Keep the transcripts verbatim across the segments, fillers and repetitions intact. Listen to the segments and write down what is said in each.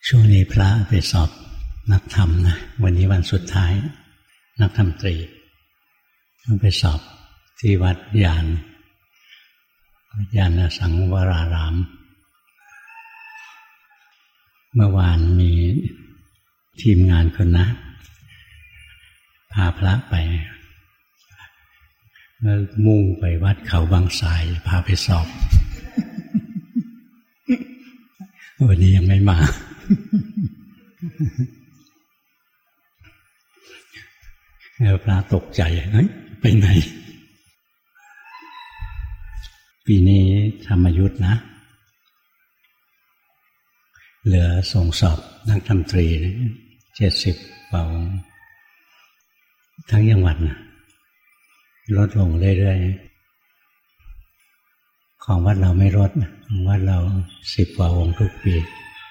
ช่วงนี้พระไปสอบนักธรรมนะวันนี้วันสุดท้ายนักธรรมตรีต้องไปสอบที่วัดยานวัดยานสังวรารามเมื่อวานมีทีมงานคนนะพาพระไปแล้วมุ่งไปวัดเขาบางทรายพาไปสอบวันนี้ยังไม่มาแล้วพระตกใจเฮ้ยไปไหนปีนี้ธรรมยุทธนะเหลือส่งสอบนักธรรมตรีเจ็ดสิบกว่าองค์ทั้งจังหวัดนะลดลงเรื่อยๆของวัดเราไม่ลดของวัดเราสิบกว่าองค์ทุกปี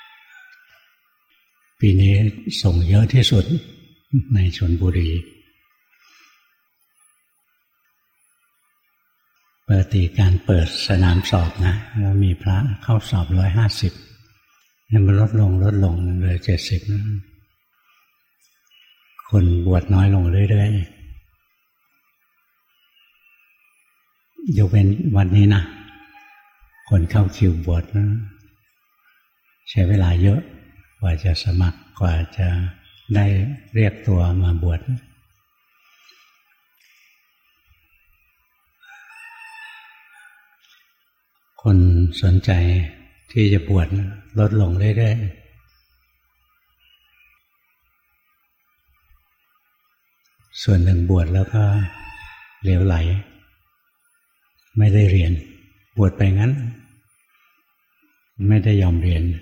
ปีนี้ส่งเยอะที่สุดในชลบุรีปกติการเปิดสนามสอบนะแล้วมีพระเข้าสอบร้อยห้าสิบมันลดลงลดลงเหลือเจ็ดสิบคนบวชน้อยลงเรื่อยๆยกเว้นวันนี้นะคนเข้าคิวบวชนะใช้เวลาเยอะกว่าจะสมัครกว่าจะได้เรียกตัวมาบวชคนสนใจที่จะบวชลดลงเรื่อยๆส่วนหนึ่งบวชแล้วก็เหลวไหลไม่ได้เรียนบวชไปงั้นไม่ได้ยอมเรียน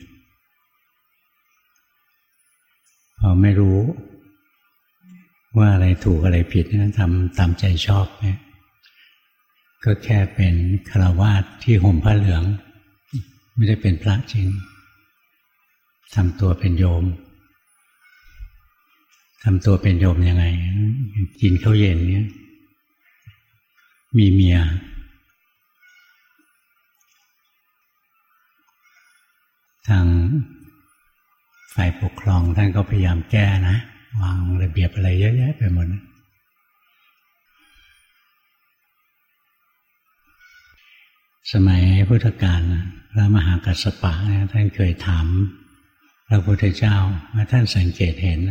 พอไม่รู้ว่าอะไรถูกอะไรผิดนะทำตามใจชอบเนี่ยก็แค่เป็นฆราวาสที่ห่มผ้าเหลืองไม่ได้เป็นพระจริงทำตัวเป็นโยมทำตัวเป็นโยมยังไงกินข้าวเย็นเนี่ยมีเมียทางฝ่ายปกครองท่านก็พยายามแก้นะวางระเบียบอะไรเยอะแยะไปหมดสมัยพุทธกาลพระมหากัสสปะท่านเคยถามพระพุทธเจ้าว่าท่านสังเกตเห็น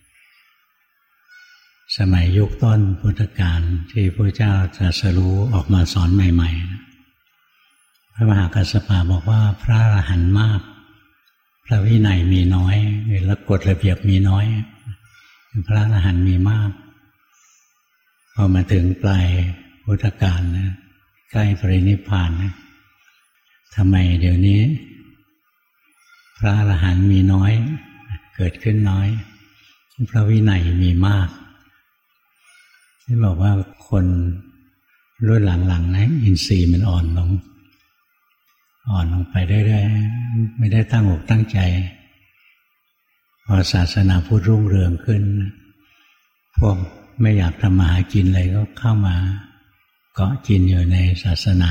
สมัยยุคต้นพุทธกาลที่พระเจ้าตรัสรู้ออกมาสอนใหม่ๆพระมหากัสสปะบอกว่าพระอรหันต์มากพระวินัยมีน้อยและกฎระเบียบมีน้อยพระอรหันต์มีมากพอมาถึงปลายพุทธกาลนะใกล้ปรินิพพานนะทำไมเดี๋ยวนี้พระอรหันต์มีน้อยเกิดขึ้นน้อยพระวินัยมีมากที่บอกว่าคนรุ่นหลังๆนะอินทรีย์มันอ่อนลงอ่อนลงไปเรื่อยๆไม่ได้ตั้งอกตั้งใจพอศาสนาพุทธรุ่งเรืองขึ้นพวกไม่อยากทำมาหากินอะไรก็เข้ามาเกาะกินอยู่ในศาสนา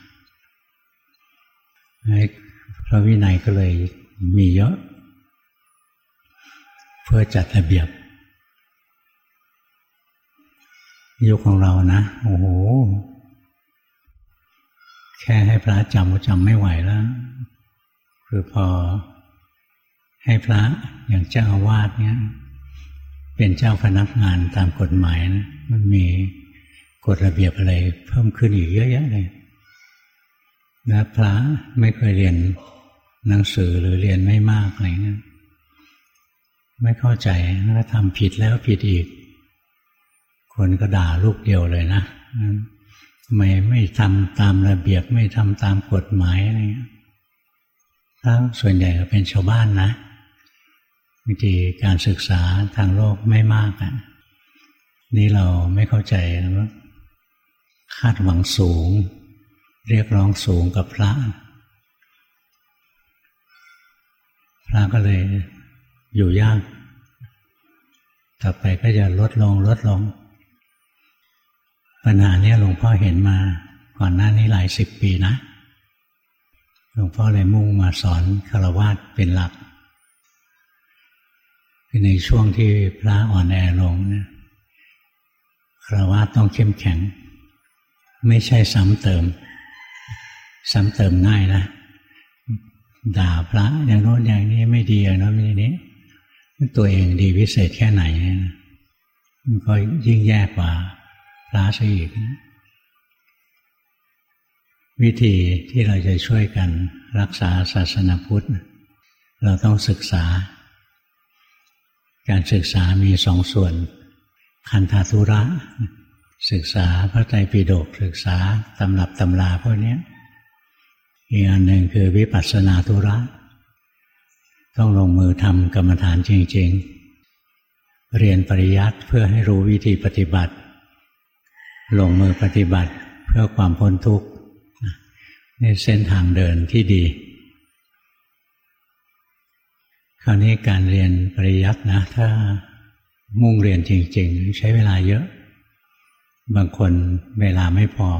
พระวินัยก็เลยมีเยอะเพื่อจัดระเบียบยุคของเรานะโอ้โหแค่ให้พระจำก็จำไม่ไหวแล้วคือพอให้พระอย่างเจ้าอาวาสเนี่ยเป็นเจ้าพนักงานตามกฎหมายนะมันมีกฎระเบียบอะไรเพิ่มขึ้นอีกเยอะแยะเลยและพระไม่เคยเรียนหนังสือหรือเรียนไม่มากอะไรเงี้ยไม่เข้าใจแล้วทำผิดแล้วผิดอีกคนก็ด่าลูกเดียวเลยนะไม่ไม่ทำตามระเบียบไม่ทำตามกฎหมายอะไรเงี้ยพระส่วนใหญ่ก็เป็นชาวบ้านนะบางทีการศึกษาทางโลกไม่มากอ่ะนี่เราไม่เข้าใจว่าคาดหวังสูงเรียกร้องสูงกับพระพระก็เลยอยู่ยากต่อไปก็จะลดลงลดลงปัญหานี้หลวงพ่อเห็นมาก่อนหน้านี้หลายสิบปีนะ หลวงพ่อเลยมุ่งมาสอนฆราวาสเป็นหลักคือในช่วงที่พระอ่อนแอลงนะฆราวาสต้องเข้มแข็งไม่ใช่ซ้ำเติมซ้ำเติมง่ายนะด่าพระอย่างโน้นอย่างนี้ไม่ดีอย่างโน้นอย่างนี้ตัวเองดีวิเศษแค่ไหนนะมันก็ยิ่งแย่กว่าพระซะอีกวิธีที่เราจะช่วยกันรักษาศาสนาพุทธเราต้องศึกษาการศึกษามีสองส่วนคันธทุระศึกษาพระไตรปิฎกศึกษาตำรับตำราพวกนี้อีกอันหนึ่งคือวิปัสสนาธุระต้องลงมือทำกรรมฐานจริงๆเรียนปริยัติเพื่อให้รู้วิธีปฏิบัติลงมือปฏิบัติเพื่อความพ้นทุกข์นี่เส้นทางเดินที่ดีคราวนี้การเรียนปริยัตินะถ้ามุ่งเรียนจริงๆใช้เวลาเยอะบางคนเวลาไม่พอ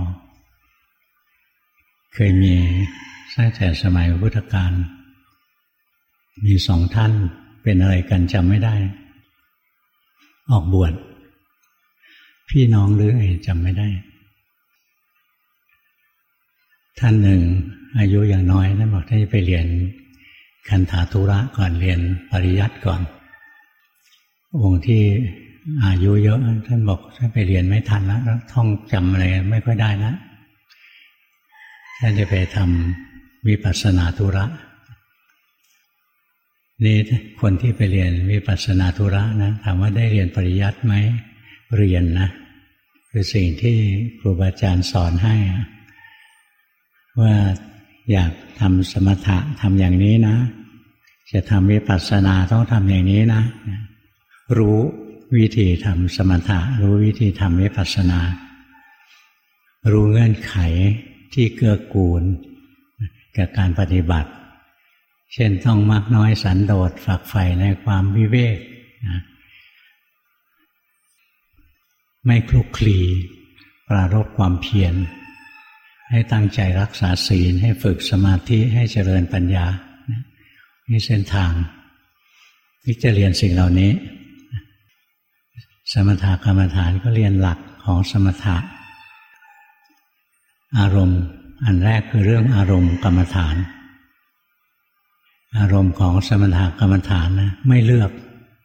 เคยมีตั้งแต่สมัยพุทธกาลมีสองท่านเป็นอะไรกันจำไม่ได้ออกบวชพี่น้องหรือไงจำไม่ได้ท่านหนึ่งอายุอย่างน้อยท่านบอกท่านจะไปเรียนคันธทุระก่อนเรียนปริยัติก่อนองค์ที่อายุเยอะท่านบอกท่านไปเรียนไม่ทันแล้วท่องจำอะไรไม่ค่อยได้นะท่านจะไปทำวิปัสสนาธุระนี่คนที่ไปเรียนวิปัสสนาธุระนะถามว่าได้เรียนปริยัติไหมเรียนนะคือสิ่งที่ครูบาอาจารย์สอนให้ว่าอยากทำสมถะทำอย่างนี้นะจะทำวิปัสสนาต้องทำอย่างนี้นะรู้วิธีทำสมถะรู้วิธีทำวิปัสสนารู้เงื่อนไขที่เกื้อกูลกับการปฏิบัติเช่นต้องมากน้อยสันโดษฝักใฝ่ในความวิเวกนะไม่คลุกคลีปรารภความเพียรให้ตั้งใจรักษาศีลให้ฝึกสมาธิให้เจริญปัญญานี่เส้นทางที่จะเรียนสิ่งเหล่านี้สมถกรรมฐานก็เรียนหลักของสมถะอารมณ์อันแรกคือเรื่องอารมณ์กรรมฐานอารมณ์ของสมถกรรมฐานนะไม่เลือก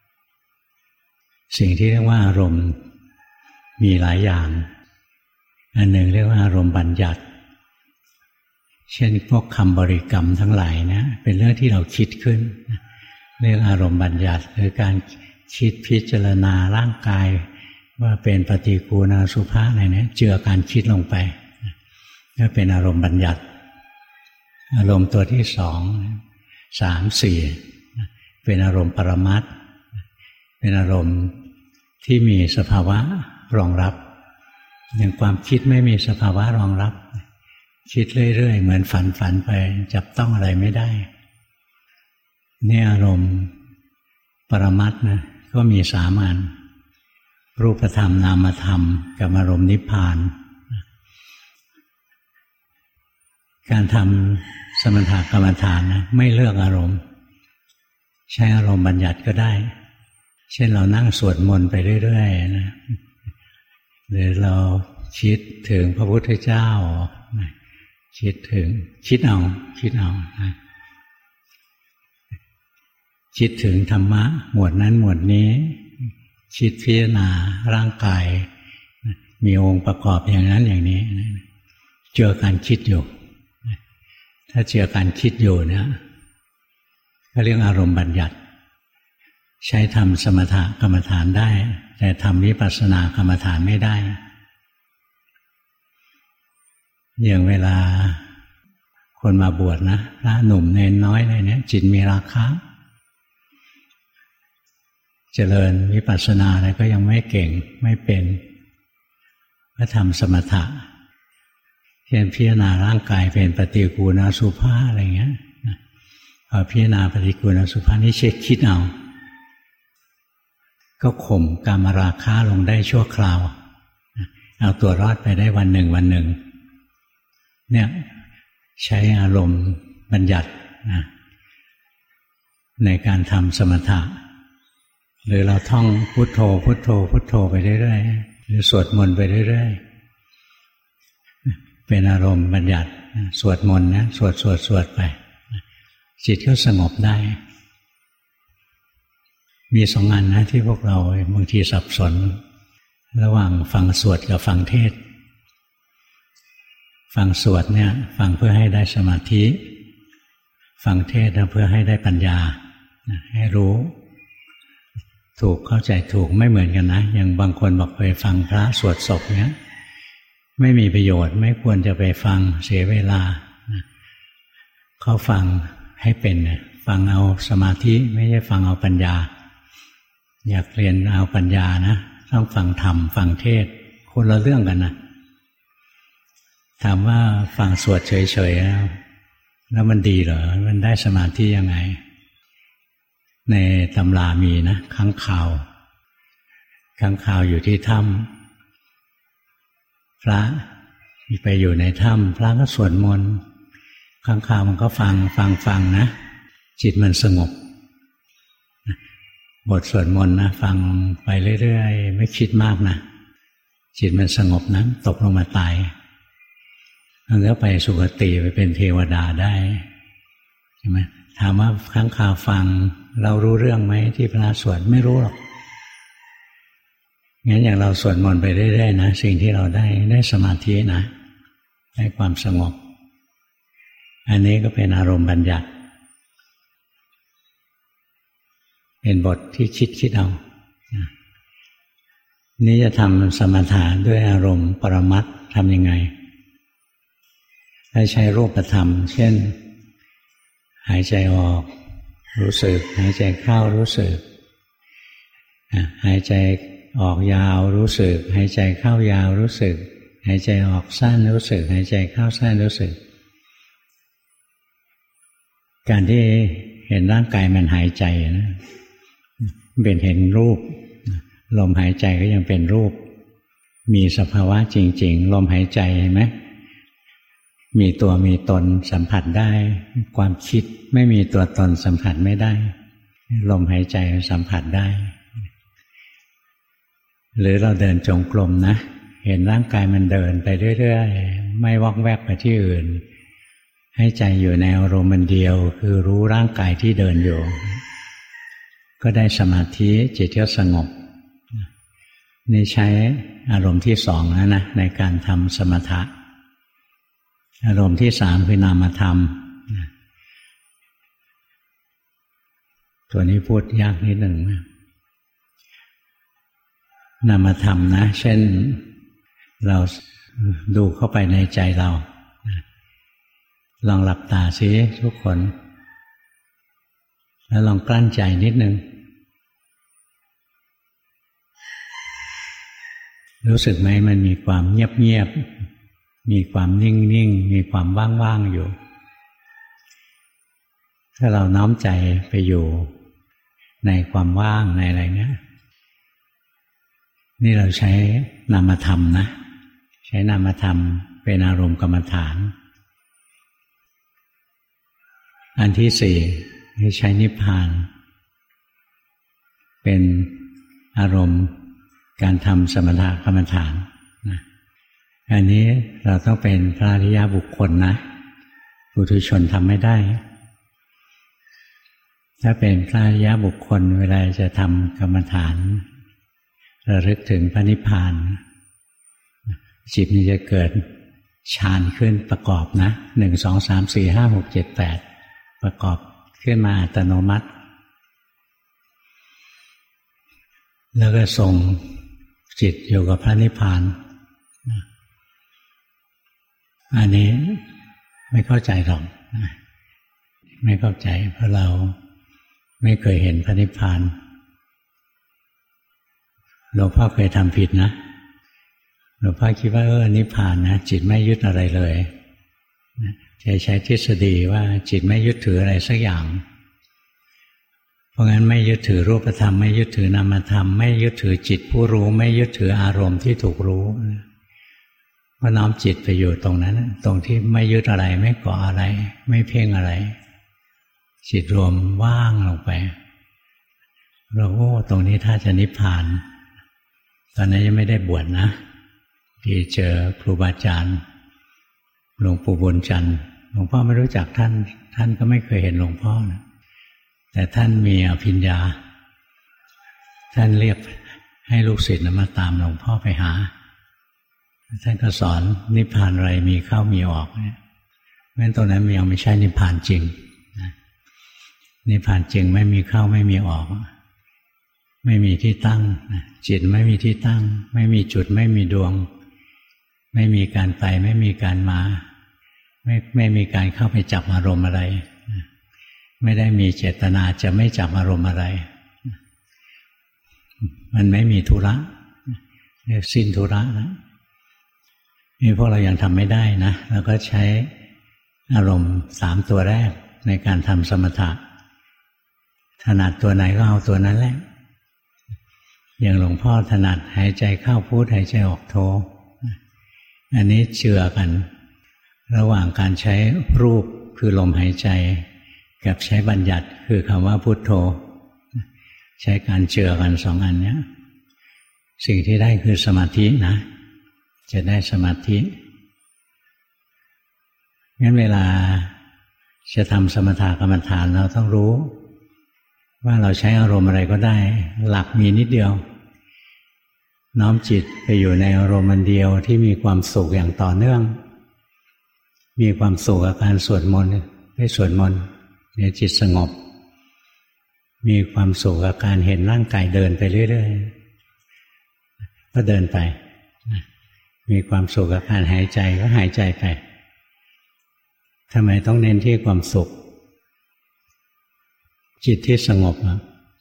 สิ่งที่เรียกว่าอารมณ์มีหลายอย่างอันหนึ่งเรียกว่าอารมณ์บัญญัติเช่นพวกคำบริกรรมทั้งหลายนะเป็นเรื่องที่เราคิดขึ้นเรื่องอารมณ์บัญญัติหรือการคิดพิจารณาร่างกายว่าเป็นปฏิกูณอสุภะอะไรเนี่ยเจือการคิดลงไปก็เป็นอารมณ์บัญญัติอารมณ์ตัวที่สองสามสี่เป็นอารมณ์ปรมัตถ์เป็นอารมณ์ที่มีสภาวะรองรับอย่างความคิดไม่มีสภาวะรองรับคิดเรื่อยๆเหมือนฝันฝันไปจับต้องอะไรไม่ได้นี่อารมณ์ปรมัตถ์นะก็มีสามอันรูปธรรมนามธรรมกับอารมณ์นิพพานการทำสมถกรรมฐานนะไม่เลือกอารมณ์ใช้อารมณ์บัญญัติก็ได้เช่นเรานั่งสวดมนต์ไปเรื่อยๆนะหรือเราคิดถึงพระพุทธเจ้าคิดถึงคิดเอาคิดเอาคิดถึงธรรมะหมวดนั้นหมวดนี้คิดพิจารณาร่างกายมีองค์ประกอบอย่างนั้นอย่างนี้เจอการคิดอยู่ถ้าเจอการคิดอยู่เนี่ยก็เรียกอารมณ์บัญญัติใช้ทำสมถกรรมฐานได้แต่ทำวิปัสสนากรรมฐานไม่ได้อย่างเวลาคนมาบวชนะพระหนุ่มเนนน้อยอะไรเนี่ยจิตมีราคะเจริญวิปัสสนาอะไรก็ยังไม่เก่งไม่เป็นก็ทำสมถะเช่นพิจารณาร่างกายเป็นปฏิกูณอสุภะอะไรเงี้ยพอพิจารณาปฏิกูณอสุภะนี่เช็คคิดเอาก็ข่มกามราคะลงได้ชั่วคราวเอาตัวรอดไปได้วันหนึ่งวันหนึ่งเนี่ยใช้อารมณ์บัญญัตินะในการทำสมถะหรือเราท่องพุทโธพุทโธพุทโธไปเรื่อยๆหรือสวดมนต์ไปเรื่อยๆเป็นอารมณ์บัญญัติสวดมนต์นะสวดสวดสวดไปจิตก็สงบได้มีสองอันนะที่พวกเราบางทีสับสนระหว่างฟังสวดกับฟังเทศน์ฟังสวดเนี่ยฟังเพื่อให้ได้สมาธิฟังเทศน์เพื่อให้ได้ปัญญาให้รู้ถูกเข้าใจถูกไม่เหมือนกันนะอย่างบางคนบอกไปฟังพระสวดศพเนี้ยไม่มีประโยชน์ไม่ควรจะไปฟังเสียเวลาเขาฟังให้เป็นฟังเอาสมาธิไม่ใช่ฟังเอาปัญญาอยากเรียนเอาปัญญานะต้องฟังธรรมฟังเทศน์คนละเรื่องกันนะถามว่าฟังสวดเฉยๆแล้วแล้วมันดีเหรอมันได้สมาธิยังไงในตำรามีนะค้างคาวค้างคาวอยู่ที่ถ้ำพระไปอยู่ในถ้ำพระก็สวดมนต์ค้างคาวมันก็ฟังฟังฟังนะจิตมันสงบบทสวดมนต์นะฟังไปเรื่อยๆไม่คิดมากนะจิตมันสงบนะตกลงมาตายมันก็ไปสุคติไปเป็นเทวดาได้ใช่ไหมถามว่าค้างคาวฟังเรารู้เรื่องไหมที่พระสวดไม่รู้หรอกงั้นอย่างเราสวดมนต์ไปเรื่อยๆนะสิ่งที่เราได้ได้สมาธินะได้ความสงบอันนี้ก็เป็นอารมณ์บัญญัติเป็นบทที่คิดคิดเอานี่จะทำสมถะด้วยอารมณ์ปรมัตถ์ทำยังไงให้ใช้รูปธรรมเช่นหายใจออกรู้สึกหายใจเข้ารู้สึกหายใจออกยาวรู้สึกหายใจเข้ายาวรู้สึกหายใจออกสั้นรู้สึกหายใจเข้าสั้นรู้สึกการที่เห็นร่างกายมันหายใจนะเป็นเห็นรูปลมหายใจก็ยังเป็นรูปมีสภาวะจริงๆลมหายใจเห็นไหมมีตัวมีตนสัมผัสได้ความคิดไม่มีตัวตนสัมผัสไม่ได้ลมหายใจสัมผัสได้หรือเราเดินจงกรมนะเห็นร่างกายมันเดินไปเรื่อยๆไม่วอกแวกไปที่อื่นให้ใจอยู่ในอารมณ์เดียวคือรู้ร่างกายที่เดินอยู่ก็ได้สมาธิจิตก็สงบนี่ใช้อารมณ์ที่สองแล้วนะในการทำสมถะอารมณ์ที่สามคือนามธรรมตัวนี้พูดยากนิดหนึ่งนะนามธรรมนะเช่นเราดูเข้าไปในใจเราลองหลับตาสิทุกคนแล้วลองกลั้นใจนิดหนึ่งรู้สึกไหมมันมีความเงียบๆมีความนิ่งๆมีความว่างๆอยู่ถ้าเราน้อมใจไปอยู่ในความว่างในอะไรเนี้ยนี่เราใช้นามธรรมนะใช้นามธรรมเป็นอารมณ์กรรมฐานอันที่สี่ให้ใช้นิพพานเป็นอารมณ์การทำสมถกรรมฐานนะอันนี้เราต้องเป็นพระอริยบุคคลนะปุถุชนทำไม่ได้ถ้าเป็นพระอริยบุคคลเวลาจะทำกรรมฐานระลึกถึงพระนิพพานจิตมันจะเกิดฌานขึ้นประกอบนะหนึ่งสองสามสี่ห้าหกเจ็ดแปดประกอบขึ้นมาอัตโนมัติแล้วก็ส่งจิตอยู่กับพระนิพพานอันนี้ไม่เข้าใจหรอกไม่เข้าใจเพราะเราไม่เคยเห็นพระนิพพานหลวงพ่อเคยทำผิดนะหลวงพ่อคิดว่าเออนิพพานนะจิตไม่ยึดอะไรเลยจะใช้ทฤษฎีว่าจิตไม่ยึดถืออะไรสักอย่างเพราะงั้นไม่ยึดถือรูปธรรมไม่ยึดถือนามธรรมไม่ยึดถือจิตผู้รู้ไม่ยึดถืออารมณ์ที่ถูกรู้ก็น้อมจิตไปอยู่ตรงนั้นตรงที่ไม่ยึดอะไรไม่เกาะอะไรไม่เพ่งอะไรจิตรวมว่างลงไปเราโอ้ตรงนี้ถ้าจะนิพพานตอนนั้นยังไม่ได้บวชนะที่เจอครูบาอาจารย์หลวงปู่บุญจันทร์หลวงพ่อไม่รู้จักท่านท่านก็ไม่เคยเห็นหลวงพ่อนะแต่ท่านมีอภิญญาท่านเรียกให้ลูกศิษย์มาตามหลวงพ่อไปหาท่านก็สอนนิพพานอะไรมีเข้ามีออกเนี่ยเพราะฉะนั้นตรงนั้นยังไม่ใช่นิพพานจริงนะนิพพานจริงไม่มีเข้าไม่มีออกไม่มีที่ตั้งจิตไม่มีที่ตั้งไม่มีจุดไม่มีดวงไม่มีการไปไม่มีการมาไม่ไม่มีการเข้าไปจับอารมณ์อะไรไม่ได้มีเจตนาจะไม่จับอารมณ์อะไรมันไม่มีธุระสิ้นธุระแล้วนี่พวกเรายังทำไม่ได้นะแล้วก็ใช้อารมณ์สามตัวแรกในการทำสมถะถนัดตัวไหนก็เอาตัวนั้นแหละอย่างหลวงพ่อถนัดหายใจเข้าพุทหายใจออกโทอันนี้เชื่อกันระหว่างการใช้รูปคือลมหายใจกับใช้บัญญัติคือคำว่าพุทโธใช้การเชื่อกันสองอันเนี้ยสิ่งที่ได้คือสมาธินะจะได้สมาธิงั้นเวลาจะทำสมถกรรมฐานเราต้องรู้ว่าเราใช้อารมณ์อะไรก็ได้หลักมีนิดเดียวน้อมจิตไปอยู่ในอารมณ์อันเดียวที่มีความสุขอย่างต่อเนื่องมีความสุขกับการสวดมนต์ได้สวดมนต์เดี๋ยวจิตสงบมีความสุขกับการเห็นร่างกายเดินไปเรื่อยๆก็เดินไปมีความสุขกับการหายใจก็หายใจไปทำไมต้องเน้นที่ความสุขจิตที่สงบนะ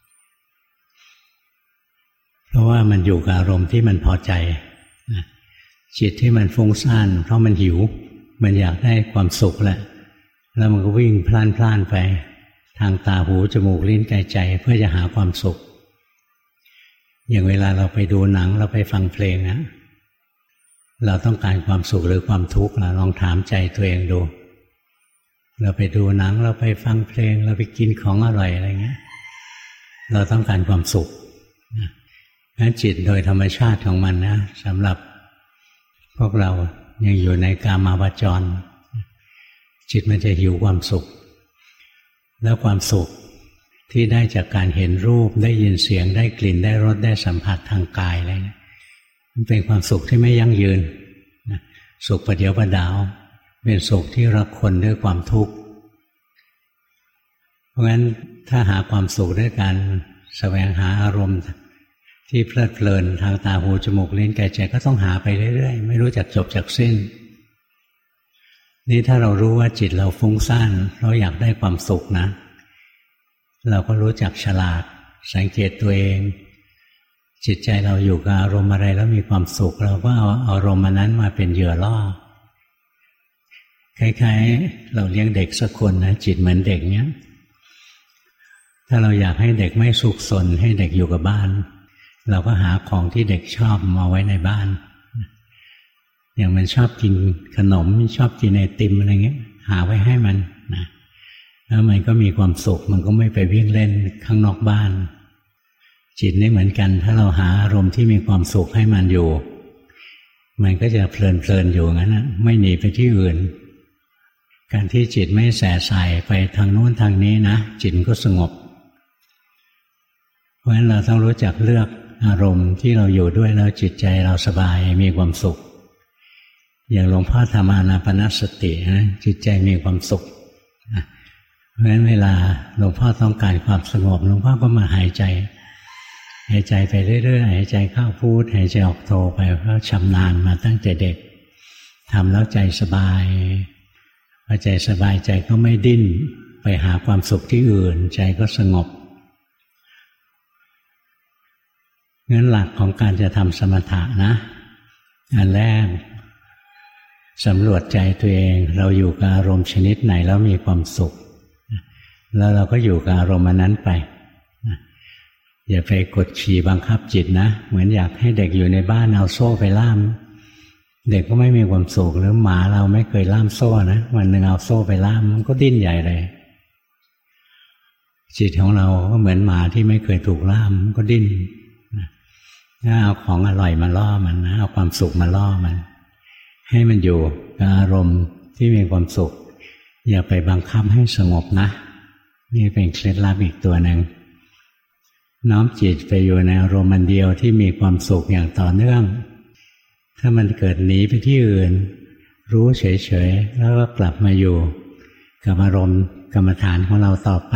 เพราะว่ามันอยู่กับอารมณ์ที่มันพอใจจิตที่มันฟุ้งซ่านเพราะมันหิวมันอยากได้ความสุขแหละแล้วมันก็วิ่งพล่านพล่านไปทางตาหูจมูกลิ้นกายใจเพื่อจะหาความสุขอย่างเวลาเราไปดูหนังเราไปฟังเพลงนะเราต้องการความสุขหรือความทุกข์นะลองถามใจตัวเองดูเราไปดูหนังเราไปฟังเพลงเราไปกินของอร่อยอะไรเงี้ยเราต้องการความสุขงั้นจิตโดยธรรมชาติของมันนะสำหรับพวกเรายังอยู่ในกามาวจรจิตมันจะหิวความสุขแล้วความสุขที่ได้จากการเห็นรูปได้ยินเสียงได้กลิ่นได้รสได้สัมผัสทางกายอะไรเนี่ยมันเป็นความสุขที่ไม่ยั่งยืนสุขประเดี๋ยวประดาวเป็นสุขที่รักคนด้วยความทุกข์เพราะงั้นถ้าหาความสุขด้วยการแสวงหาอารมณ์ที่เพลิดเพลินทางตาหูจมูกลิ้นกายใจก็ต้องหาไปเรื่อยๆไม่รู้จักจบจักสิ้นนี่ถ้าเรารู้ว่าจิตเราฟุ้งซ่านเราอยากได้ความสุขนะเราก็รู้จักฉลาดสังเกตตัวเองจิตใจเราอยู่กับอารมณ์อะไรแล้วมีความสุขเราก็เอาอารมณ์นั้นมาเป็นเหยื่อล่อคล้ายๆเราเลี้ยงเด็กสักคนนะจิตเหมือนเด็กเนี้ยถ้าเราอยากให้เด็กไม่สุขสนให้เด็กอยู่กับบ้านเราก็หาของที่เด็กชอบมาไว้ในบ้านอย่างมันชอบกินขนมชอบกินไอติมอะไรเงี้ยหาไว้ให้มันนะแล้วมันก็มีความสุขมันก็ไม่ไปวิ่งเล่นข้างนอกบ้านจิตนี่เหมือนกันถ้าเราหาอารมณ์ที่มีความสุขให้มันอยู่มันก็จะเพลินๆอยู่งั้นนะไม่หนีไปที่อื่นการที่จิตไม่แส่ใส่ไปทางโน้นทางนี้นะจิตก็สงบเพราะฉะนั้นเราต้องรู้จักเลือกอารมณ์ที่เราอยู่ด้วยแล้วจิตใจเราสบายมีความสุขอย่างหลวงพ่อทำอานาปานสตินะจิตใจมีความสุขเพราะฉะนั้นเวลาหลวงพ่อต้องการความสงบหลวงพ่อก็มาหายใจหายใจไปเรื่อยๆหายใจเข้าพุทหายใจออกโทไปเพราะชำนาญมาตั้งแต่เด็กทำแล้วใจสบายพอใจสบายใจก็ไม่ดิ้นไปหาความสุขที่อื่นใจก็สงบงั้นหลักของการจะทำสมถะนะอันแรกสำรวจใจตัวเองเราอยู่กับอารมณ์ชนิดไหนแล้วมีความสุขแล้วเราก็อยู่กับอารมณ์นั้นไปอย่าไปกดขี่บังคับจิตนะเหมือนอยากให้เด็กอยู่ในบ้านเอาโซ่ไปล่ามเด็กก็ไม่มีความสุขหรือหมาเราไม่เคยล่ามโซ่นะวันหนึ่งเอาโซ่ไปล่ามมันก็ดิ้นใหญ่เลยจิตของเราก็เหมือนหมาที่ไม่เคยถูกล่ามก็ดิ้นถ้าเอาของอร่อยมาล่อมันนะเอาความสุขมาล่อมันให้มันอยู่กับอารมณ์ที่มีความสุขอย่าไปบังคับให้สงบนะนี่เป็นเคล็ดลับอีกตัวหนึ่งน้อมจิตไปอยู่ในอารมณ์อันเดียวที่มีความสุขอย่างต่อเนื่องถ้ามันเกิดหนีไปที่อื่นรู้เฉยๆแล้วก็กลับมาอยู่กับอารมณ์กรรมฐานของเราต่อไป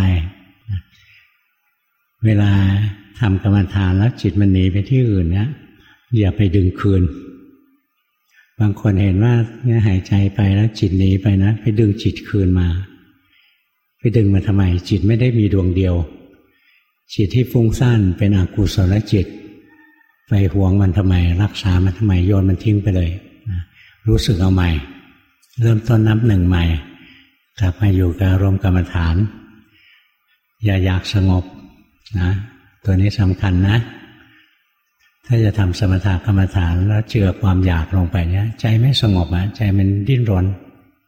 เวลาทำกรรมฐานแล้วจิตมันหนีไปที่อื่นเนี่ยอย่าไปดึงคืนบางคนเห็นว่าเนี่ยหายใจไปแล้วจิตหนีไปนะไปดึงจิตคืนมาไปดึงมาทำไมจิตไม่ได้มีดวงเดียวจิตที่ฟุ้งซ่านเป็นอกุศลจิตไปหวงมันทำไมรักษามันทำไมโยนมันทิ้งไปเลยรู้สึกเอาใหม่เริ่มต้นนับหนึ่งใหม่กลับมาอยู่กับอารมณ์กรรมฐานอย่าอยากสงบนะตัวนี้สำคัญนะถ้าจะทำสมถกรรมฐานแล้วเจือความอยากลงไปเนี้ยใจไม่สงบอ่ะใจมันดิ้นรน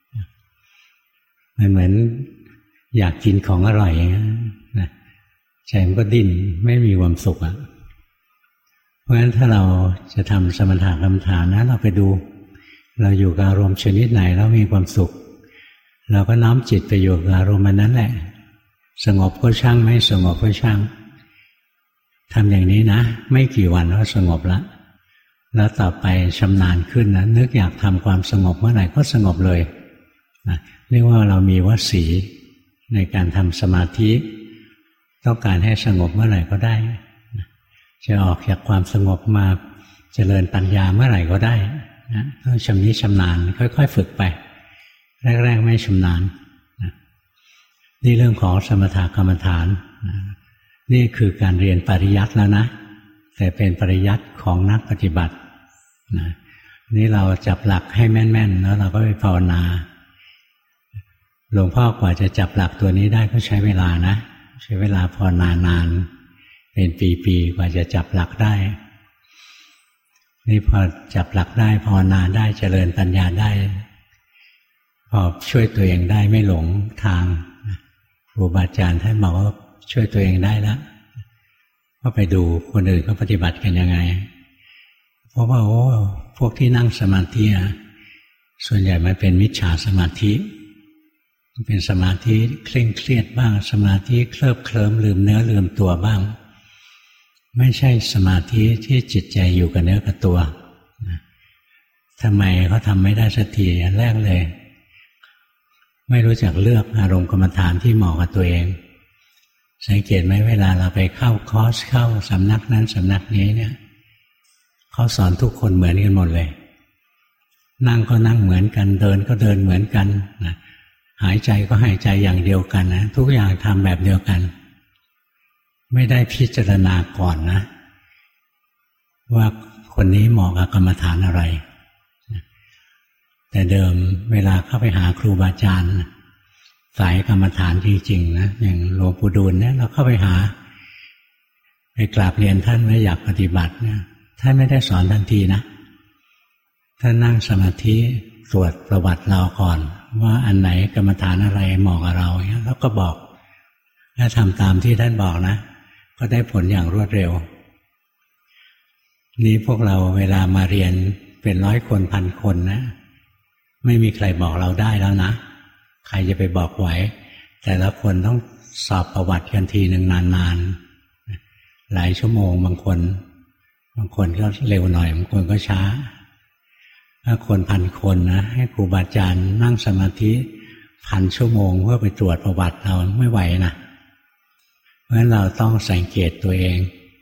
มันเหมือนอยากกินของอร่อยอย่างเงี้ยนะใจมันก็ดิ้นไม่มีความสุขอ่ะเพราะฉะนั้นถ้าเราจะทำสมถกรรมฐานนะเราไปดูเราอยู่กับอารมณ์ชนิดไหนแล้วมีความสุขเราก็น้อมจิตไปอยู่กับอารมณ์นั้นแหละสงบก็ช่างไม่สงบก็ช่างทำอย่างนี้นะไม่กี่วันก็สงบละแล้วต่อไปชำนาญขึ้นนะนึกอยากทำความสงบเมื่อไหร่ก็สงบเลยนะเรียกว่าเรามีวสีในการทำสมาธิต้องการให้สงบเมื่อไหร่ก็ได้จะออกจากความสงบมาเจริญปัญญาเมื่อไหร่ก็ได้นะต้องชำนิชำนาญค่อยๆฝึกไปแรกๆไม่ชำนาญนะนี่เรื่องของสมถกรรมฐานนะนี่คือการเรียนปริยัติแล้วนะแต่เป็นปริยัติของนักปฏิบัตินะนี่เราจับหลักให้แม่นๆแล้วเราก็ไปภาวนาหลวงพ่อกว่าจะจับหลักตัวนี้ได้ก็ใช้เวลานะใช้เวลาภาวนานานเป็นปีๆกว่าจะจับหลักได้นี่พอจับหลักได้ภาวนาได้เจริญปัญญาได้พอช่วยตัวเองได้ไม่หลงทางครูบาอาจารย์ท่านบอกว่าช่วยตัวเองได้แล้วก็ไปดูคนอื่นเขาปฏิบัติกันยังไงเพราะว่าโอ้พวกที่นั่งสมาธิส่วนใหญ่มันเป็นมิจฉาสมาธิเป็นสมาธิเคร่งเครียดบ้างสมาธิเคลิบเคลิ้มลืมเนื้อลืมตัวบ้างไม่ใช่สมาธิที่จิตใจอยู่กับเนื้อกับตัวทำไมเขาทำไม่ได้สักทีอันแรกเลยไม่รู้จักเลือกอารมณ์กรรมฐานที่เหมาะกับตัวเองสังเกตไหมเวลาเราไปเข้าคอร์สเข้าสำนักนั้นสำนักนี้เนี่ยเขาสอนทุกคนเหมือนกันหมดเลยนั่งก็นั่งเหมือนกันเดินก็เดินเหมือนกันนะหายใจก็หายใจอย่างเดียวกันนะทุกอย่างทำแบบเดียวกันไม่ได้พิจารณาก่อนนะว่าคนนี้เหมาะกับกรรมฐานอะไรแต่เดิมเวลาเข้าไปหาครูบาอาจารย์สายกรรมฐานจริงๆนะอย่างหลวงปู่ดูลเนี่ยเราเข้าไปหาไปกราบเรียนท่านว่าอยากปฏิบัติเนี่ยท่านไม่ได้สอนทันทีนะท่านนั่งสมาธิตรวจประวัติเราก่อนว่าอันไหนกรรมฐานอะไรเหมาะกับเราเนี่ยแล้วก็บอกถ้าทำตามที่ท่านบอกนะก็ได้ผลอย่างรวดเร็วนี้พวกเราเวลามาเรียนเป็นร้อยคนพันคนนะไม่มีใครบอกเราได้แล้วนะใครจะไปบอกไหวแต่ละคนต้องสอบประวัติกันทีหนึ่งนานๆหลายชั่วโมงบางคนบางคนก็เร็วหน่อยบางคนก็ช้าถ้าคนพันคนนะให้ครูบาอาจารย์นั่งสมาธิพันชั่วโมงเพื่อไปตรวจประวัติเราไม่ไหวนะเพราะฉะนั้นเราต้องสังเกตตัวเอง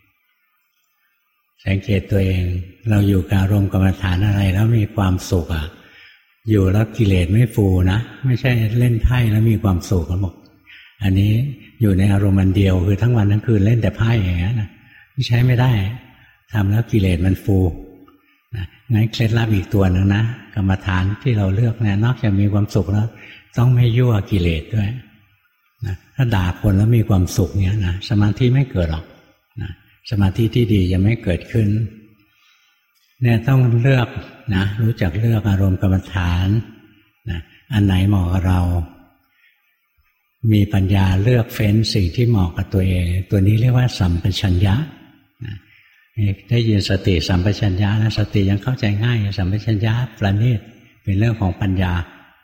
สังเกตตัวเองเราอยู่กับอารมณ์กรรมฐานอะไรแล้วมีความสุขอ่ะอยู่แล้วกิเลสไม่ฟูนะไม่ใช่เล่นไพ่แล้วมีความสุขกันหมดอันนี้อยู่ในอารมณ์อันเดียวคือทั้งวันทั้งคืนเล่นแต่ไพ่อย่างนี้นะใช้ไม่ได้ทำแล้วกิเลสมันฟูนะงั้นเคล็ดลับอีกตัวหนึ่งนะกรรมฐานที่เราเลือกเนี่ยนอกจากมีความสุขแล้วต้องไม่ยั่วกิเลสด้วยนะถ้าด่าคนแล้วมีความสุขเนี้ยนะสมาธิไม่เกิดหรอกนะสมาธิที่ดียังไม่เกิดขึ้นเนี่ยต้องเลือกนะรู้จักเลือกอารมณ์กรรมฐานนะอันไหนเหมาะกับเรามีปัญญาเลือกเฟ้นสิ่งที่เหมาะกับตัวเองตัวนี้เรียกว่าสัมปชัญญะได้ยินสติสัมปชัญญะนะสติยังเข้าใจง่ายสัมปชัญญะประณีตเป็นเรื่องของปัญญา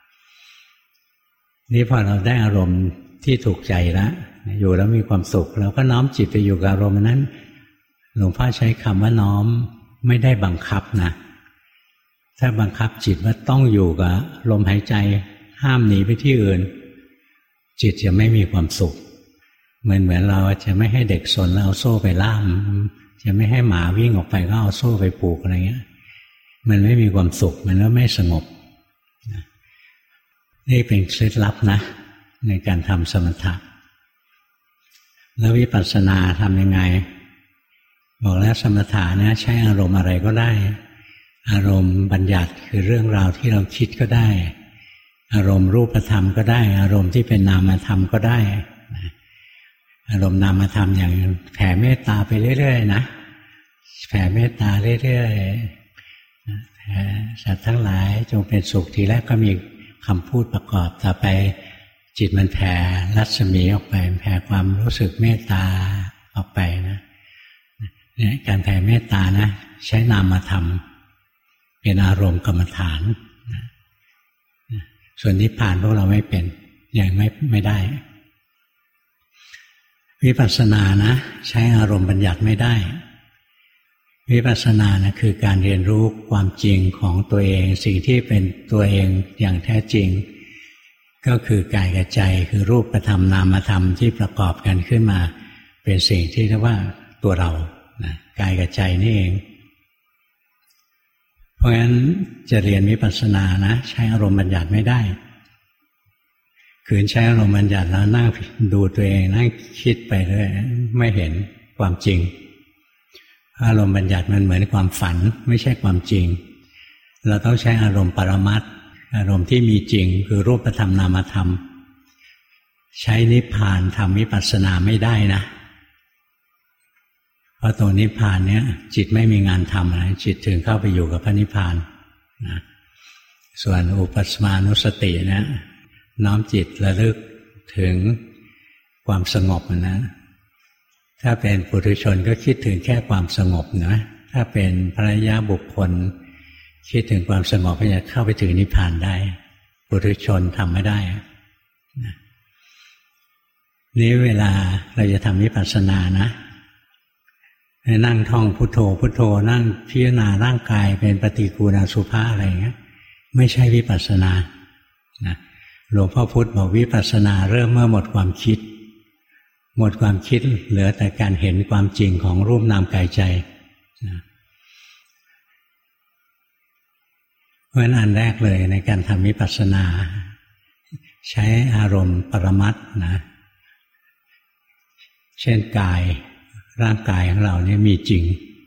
นี่พอเราได้อารมณ์ที่ถูกใจแล้วอยู่แล้วมีความสุขเราก็น้อมจิตไปอยู่กับอารมณ์นั้นหลวงพ่อใช้คำว่าน้อมไม่ได้บังคับนะถ้าบังคับจิตว่าต้องอยู่กับลมหายใจห้ามหนีไปที่อื่นจิตจะไม่มีความสุขเหมือนเหมือนเราจะไม่ให้เด็กสนแล้วเอาโซ่ไปล่ามจะไม่ให้หมาวิ่งออกไปก็เอาโซ่ไปผูกอะไรเงี้ยมันไม่มีความสุขมันก็ไม่สงบนี่เป็นเคล็ดลับนะในการทำสมถะแล้ววิปัสสนาทำยังไงบอกแล้วสมถะนะใช้อารมณ์อะไรก็ได้อารมณ์บัญญัติคือเรื่องราวที่เราคิดก็ได้อารมณ์รูปธรรมก็ได้อารมณ์ที่เป็นนามธรรมก็ได้อารมณ์นามธรรมอย่างแผ่เมตตาไปเรื่อยๆนะแผ่เมตตาเรื่อยๆแผ่สัตว์ทั้งหลายจงเป็นสุขทีแรกก็มีคำพูดประกอบต่อไปจิตมันแผ่รัศมีออกไปแผ่ความรู้สึกเมตตาออกไปนะเนี่ยการแผ่เมตตานะใช้นามธรรมเป็นอารมณ์กรรมฐานส่วนนิพพานพวกเราไม่เป็นยังไม่ไม่ได้วิปัสสนานะใช้อารมณ์บัญญัติไม่ได้วิปัสสนานะคือการเรียนรู้ความจริงของตัวเองสิ่งที่เป็นตัวเองอย่างแท้จริงก็คือกายกับใจคือรูปธรรมนามธรรมที่ประกอบกันขึ้นมาเป็นสิ่งที่เรียกว่าตัวเรานะกายกับใจนี่เองเพราะฉะนั้นจะเรียนวิปัสสนานะใช้อารมณ์บัญญัติไม่ได้ขืนใช้อารมณ์บัญญัติแล้วนั่งดูตัวเองนั่งคิดไปเรื่อยไม่เห็นความจริงอารมณ์บัญญัติมันเหมือนความฝันไม่ใช่ความจริงเราต้องใช้อารมณ์ปรมัตถ์อารมณ์ที่มีจริงคือรูปธรรมนามธรรมใช้นิพพานทำวิปัสสนาไม่ได้นะเพราะตัวนิพพานเนี้ยจิตไม่มีงานทำอะไรจิตถึงเข้าไปอยู่กับพระนิพพานนะส่วนอุปัสสมานุสตินะน้อมจิตระลึกถึงความสงบนะถ้าเป็นปุถุชนก็คิดถึงแค่ความสงบนะถ้าเป็นพระอริยบุคคลคิดถึงความสงบก็จะเข้าไปถึงนิพพานได้ปุถุชนทำไม่ได้นะนี้เวลาเราจะทำวิปัสสนานะนั่งท่องพุทโธพุทโธนั่งพิจารณาร่างกายเป็นปฏิกูณอสุภะอะไรอย่างเงี้ยไม่ใช่วิปัสสนานะหลวงพ่อพุธบอกวิปัสสนาเริ่มเมื่อหมดความคิดหมดความคิดเหลือแต่การเห็นความจริงของรูปนามกายใจนะเพราะฉะนั้นอันแรกเลยในการทำวิปัสสนาใช้อารมณ์ปรมัตถ์นะเช่นกายร่างกายของเราเนี่ยมีจริง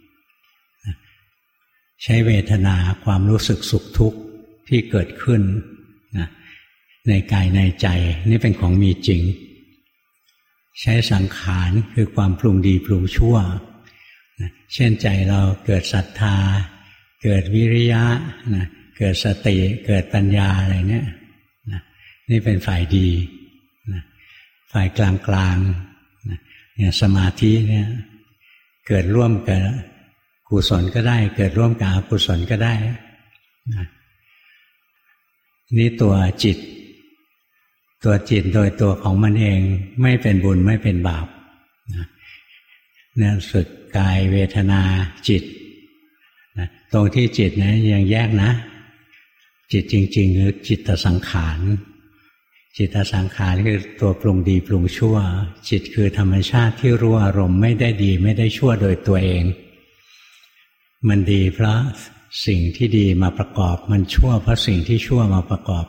ใช้เวทนาความรู้สึกสุขทุกข์ที่เกิดขึ้นนะในกายในใจนี่เป็นของมีจริงใช้สังขารคือความปรุงดีปรุงชั่วนะเช่นใจเราเกิดศรัทธาเกิดวิริยะนะเกิดสติเกิดปัญญาอะไรเนี่ยนะนี่เป็นฝ่ายดีนะฝ่ายกลางกลางนะอย่างสมาธิเนี่ยเกิดร่วมกับกุศลก็ได้เกิดร่วมกับอกุศลก็ได้นะนี่ตัวจิตตัวจิตโดยตัวของมันเองไม่เป็นบุญไม่เป็นบาปนะเนี่ยสุดกายเวทนาจิตนะตรงที่จิตนะยังแยกนะจิตจริงๆคือจิตสังขารจิตสังขารคือตัวปรุงดีปรุงชั่วจิตคือธรรมชาติที่รู้อารมณ์ไม่ได้ดีไม่ได้ชั่วโดยตัวเองมันดีเพราะสิ่งที่ดีมาประกอบมันชั่วเพราะสิ่งที่ชั่วมาประกอบ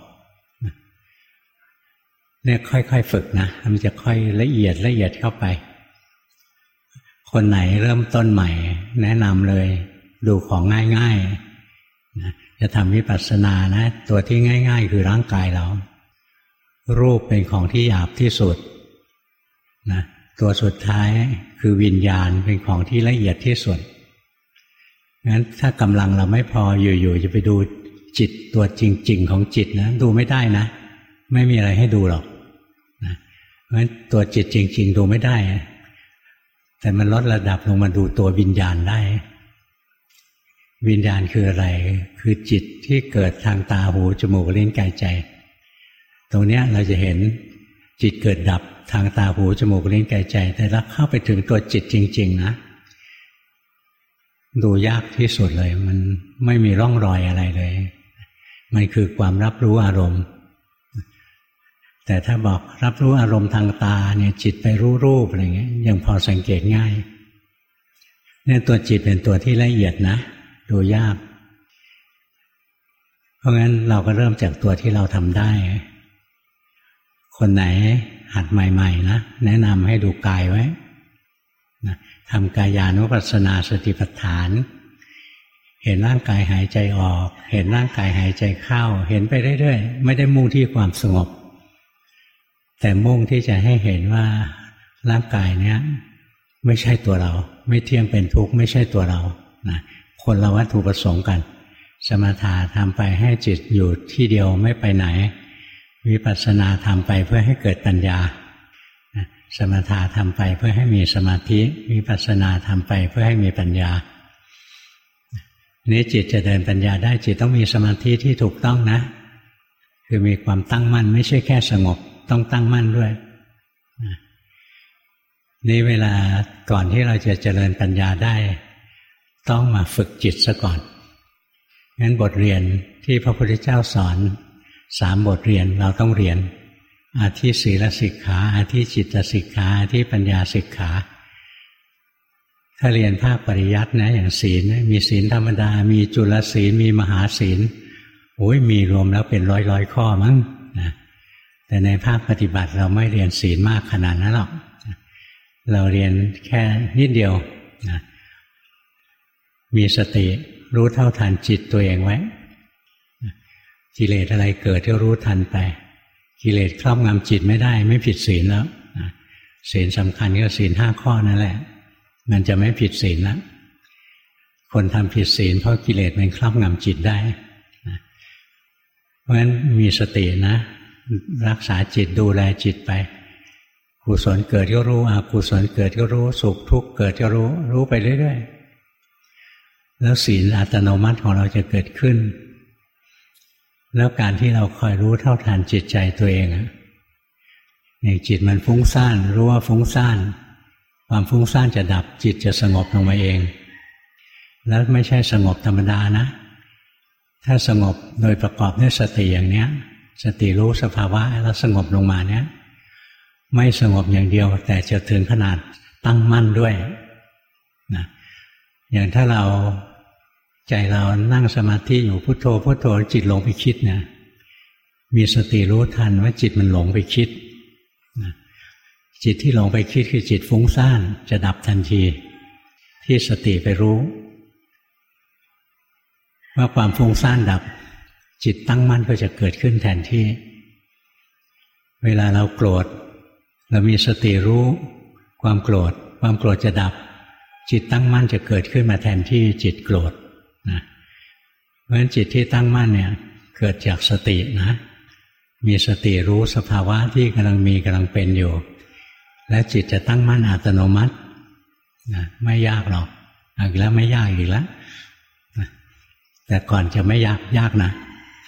เนี่ยค่อยๆฝึกนะมันจะค่อยละเอียดละเอียดเข้าไปคนไหนเริ่มต้นใหม่แนะนำเลยดูของง่ายๆนะจะทำวิปัสสนานะตัวที่ง่ายๆคือร่างกายเรารูปเป็นของที่หยาบที่สุดนะตัวสุดท้ายคือวิญญาณเป็นของที่ละเอียดที่สุดงั้นถ้ากำลังเราไม่พออยู่ๆจะไปดูจิตตัวจริงๆของจิตนะดูไม่ได้นะไม่มีอะไรให้ดูหรอกนะราะฉะนั้นตัวจิตจริงๆดูไม่ได้แต่มันลดระดับลงมาดูตัววิญญาณได้วิญญาณคืออะไรคือจิตที่เกิดทางตาหูจมูกลิ้นกายใจตรงเนี้ยเราจะเห็นจิตเกิดดับทางตาหูจมูกลิ้นกายใจแต่ถ้าเข้าไปถึงตัวจิตจริงๆนะดูยากที่สุดเลยมันไม่มีร่องรอยอะไรเลยมันคือความรับรู้อารมณ์แต่ถ้าบอกรับรู้อารมณ์ทางตาเนี่ยจิตไปรู้รูปอะไรเงี้ยยังพอสังเกตง่ายเนี่ยตัวจิตเป็นตัวที่ละเอียดนะดูยากเพราะงั้นเราก็เริ่มจากตัวที่เราทำได้คนไหนหัดใหม่ๆนะแนะนำให้ดูกายไว้นะทำกายานุปัสสนาสติปัฏฐานเห็นร่างกายหายใจออกเห็นร่างกายหายใจเข้าเห็นไปเรื่อยๆไม่ได้มุ่งที่ความสงบแต่มุ่งที่จะให้เห็นว่าร่างกายเนี้ยไม่ใช่ตัวเราไม่เที่ยงเป็นทุกข์ไม่ใช่ตัวเรานะคนละวัตถุประสงค์กันสมถะทำไปให้จิตอยู่ที่เดียวไม่ไปไหนวิปัสสนาทำไปเพื่อให้เกิดปัญญาสมถะทำไปเพื่อให้มีสมาธิวิปัสสนาทำไปเพื่อให้มีปัญญานี้จิตจะเดินปัญญาได้จิตต้องมีสมาธิที่ถูกต้องนะคือมีความตั้งมั่นไม่ใช่แค่สงบต้องตั้งมั่นด้วยนี่เวลาก่อนที่เราจะเจริญปัญญาได้ต้องมาฝึกจิตซะก่อนงั้นบทเรียนที่พระพุทธเจ้าสอนสามบทเรียนเราต้องเรียนอาทิศีลสิกขาอาทิจิตสิกขาอาทิปัญญาสิกขาถ้าเรียนภาคปริยัตินะอย่างศีลมีศีลธรรมดามีจุลศีลมีมหาศีลโอ้ยมีรวมแล้วเป็นร้อยร้อยข้อมั้งนะแต่ในภาคปฏิบัติเราไม่เรียนศีลมากขนาดนั้นหรอกเราเรียนแค่นิดเดียวนะมีสติรู้เท่าทันจิตตัวเองไว้กิเลสอะไรเกิดก็รู้ทันไปกิเลสครอบงำจิตไม่ได้ไม่ผิดศีลแล้วศีลสำคัญก็ศีลห้าข้อนั่นแหละมันจะไม่ผิดศีลแล้วคนทำผิดศีลเพราะกิเลสมันครอบงำจิตได้เพราะฉะนั้นมีสตินะรักษาจิตดูแลจิตไปกุศลเกิดก็รู้อกุศลเกิดก็รู้สุขทุกข์เกิดก็รู้รู้ไปเรื่อยๆแล้วศีลอัตโนมัติของเราจะเกิดขึ้นแล้วการที่เราคอยรู้เท่าทันจิตใจตัวเองอย่างจิตมันฟุ้งซ่านรู้ว่าฟุ้งซ่านความฟุ้งซ่านจะดับจิตจะสงบลงมาเองแล้วไม่ใช่สงบธรรมดานะถ้าสงบโดยประกอบด้วยสติอย่างเนี้ยสติรู้สภาวะแล้วสงบลงมาเนี้ยไม่สงบอย่างเดียวแต่จะถึงขนาดตั้งมั่นด้วยนะอย่างถ้าเราใจเรานั่งสมาธิอยู่พุทโธพุทโธจิตหลงไปคิดเนี่ยมีสติรู้ทันว่าจิตมันหลงไปคิดนะจิตที่หลงไปคิดคือจิตฟุ้งซ่านจะดับทันทีที่สติไปรู้ว่าความฟุ้งซ่านดับจิตตั้งมั่นก็จะเกิดขึ้นแทนที่เวลาเราโกรธเรามีสติรู้ความโกรธความโกรธจะดับจิตตั้งมั่นจะเกิดขึ้นมาแทนที่จิตโกรธนะเพราะฉะนั้นจิตที่ตั้งมั่นเนี่ยเกิดจากสตินะมีสติรู้สภาวะที่กำลังมีกำลังเป็นอยู่และจิตจะตั้งมั่นอัตโนมัตินะไม่ยากหรอกอีกแล้วไม่ยากอีกแล้วนะแต่ก่อนจะไม่ยากยากนะ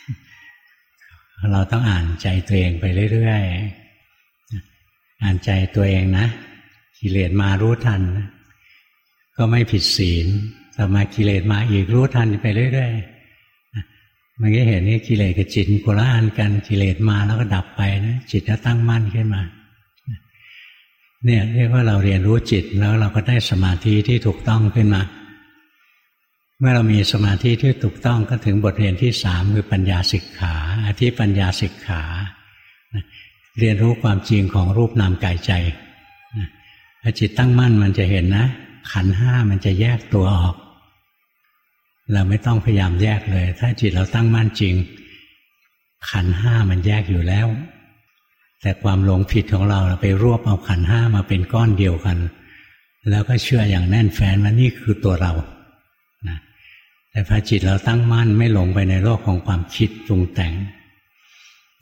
เราต้องอ่านใจตัวเองไปเรื่อยๆอ่านใจตัวเองนะกิเลสมารู้ทันก็ไม่ผิดศีลต่อมากิเลสมาอีกรู้ทันไปเรื่อยๆมันก็เห็นนี่กิเลสกับจิตโคละอันกันกิเลสมาแล้วก็ดับไปนะจิตก็ตั้งมั่นขึ้นมาเนี่ยเรียกว่าเราเรียนรู้จิตแล้วเราก็ได้สมาธิที่ถูกต้องขึ้นมาเมื่อเรามีสมาธิที่ถูกต้องก็ถึงบทเรียนที่สามคือปัญญาสิกขาอธิปัญญาสิกขาเรียนรู้ความจริงของรูปนามกายใจถ้าจิตตั้งมั่นมันจะเห็นนะขันธ์ห้ามันจะแยกตัวออกเราไม่ต้องพยายามแยกเลยถ้าจิตเราตั้งมั่นจริงขันธ์ห้ามันแยกอยู่แล้วแต่ความหลงผิดของเราเราไปรวบเอาขันธ์ห้ามาเป็นก้อนเดียวกันแล้วก็เชื่ออย่างแน่นแฟ้นว่านี่คือตัวเรานะแต่พอจิตเราตั้งมั่นไม่หลงไปในโลกของความคิดปรุงแต่ง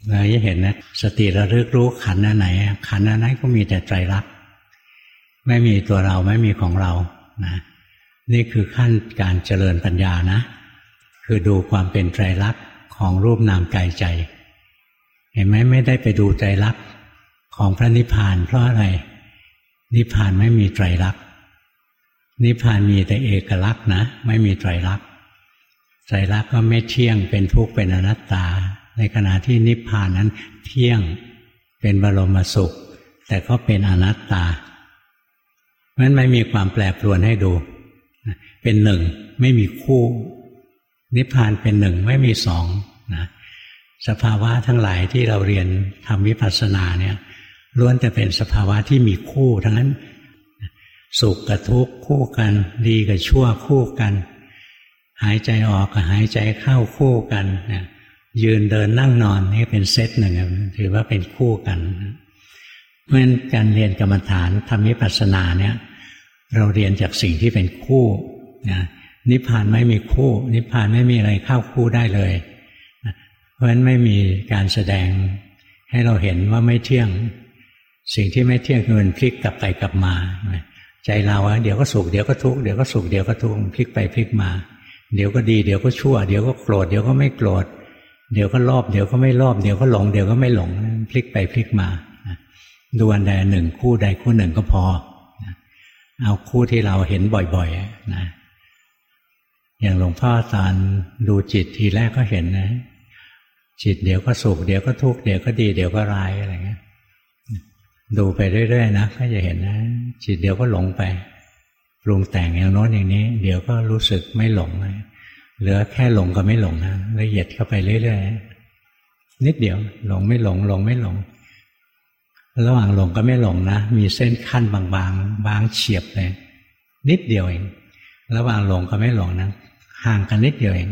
เราจะเห็นนะสติระลึกรู้ขันธ์อันไหนขันธ์อันนั้นก็มีแต่ไตรลักษณ์ไม่มีตัวเราไม่มีของเรานะนี่คือขั้นการเจริญปัญญานะคือดูความเป็นไตรลักษณ์ของรูปนามกายใจเห็นไหมไม่ได้ไปดูไตรลักษณ์ของพระนิพพานเพราะอะไรนิพพานไม่มีไตรลักษณ์นิพพานมีแต่เอกลักษณ์นะไม่มีไตรลักษณ์ไตรลักษณ์ก็ไม่เที่ยงเป็นทุกข์เป็นอนัตตาในขณะที่นิพพานนั้นเที่ยงเป็นบรมสุขแต่ก็เป็นอนัตตาเพราะฉะนั้นไม่มีความแปรปรวนให้ดูเป็นหนึ่งไม่มีคู่นิพพานเป็นหนึ่งไม่มีสองนะสภาวะทั้งหลายที่เราเรียนทำวิปัสสนาเนี่ยล้วนแต่เป็นสภาวะที่มีคู่ทั้งนั้นสุขกับทุกข์คู่กันดีกับชั่วคู่กันหายใจออกกับหายใจเข้าคู่กันยืนเดินนั่งนอนนี่เป็นเซตหนึ่งถือว่าเป็นคู่กันเพราะฉะนั้นการเรียนกรรมฐานทำวิปัสสนาเนี่ยเราเรียนจากสิ่งที่เป็นคู่นะนิพพานไม่มีคู่นิพพานไม่มีอะไรเข้าคู่ได้เลยเพราะฉะนั้นไม่มีการแสดงให้เราเห็นว่าไม่เที่ยงสิ่งที่ไม่เที่ยงคือมันพลิกกลับไปกลับมาใจเราอะเดี๋ยวก็สุขเดี๋ยวก็ทุกข์เดี๋ยวก็สุขเดี๋ยวก็ทุกข์พลิกไปพลิกมาเดี๋ยวก็ดีเดี๋ยวก็ชั่วเดี๋ยวก็โกรธเดี๋ยวก็ไม่โกรธเดี๋ยวก็โลภเดี๋ยวก็ไม่โลภเดี๋ยวก็หลงเดี๋ยวก็ไม่หลงพลิกไปพลิกมาดูอันใดหนึ่งคู่ใดคู่หนึ่งก็พอเอาคู่ที่เราเห็นบ่อยๆนะอย่างหลวงพ่อตอนดูจิตทีแรกก็เห็นนะจิตเดี๋ยวก็สุขเดี๋ยวก็ทุกข์เดี๋ยวก็ดีเดี๋ยวก็ร้ายอะไรเงี้ยดูไปเรื่อยๆนะก็จะเห็นนะจิตเดี๋ยวก็หลงไปปรุงแต่งอย่างโน้นอย่างนี้เดี๋ยวก็รู้สึกไม่หลงเลยเหลือแค่หลงก็ไม่หลงนะละเอียดเข้าไปเรื่อยๆนิดเดียวหลงไม่หลงหลงไม่หลงระหว่างหลงก็ไม่หลงนะมีเส้นขั้นบางๆบางเฉียบเลยนิดเดียวเองระหว่างหลงก็ไม่หลงนะห่างกันนิดเดียวเอง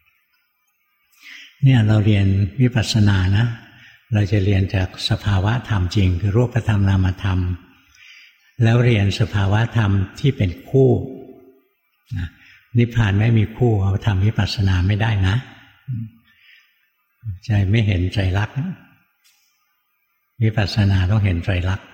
เนี่ยเราเรียนวิปัสสนานะเราจะเรียนจากสภาวะธรรมจริงคือรูปธรรมนามธรรมแล้วเรียนสภาวะธรรมที่เป็นคู่นะนิพพานไม่มีคู่เอาทำวิปัสสนาไม่ได้นะใจไม่เห็นไตรลักษณ์วิปัสสนาต้องเห็นไตรลักษณ์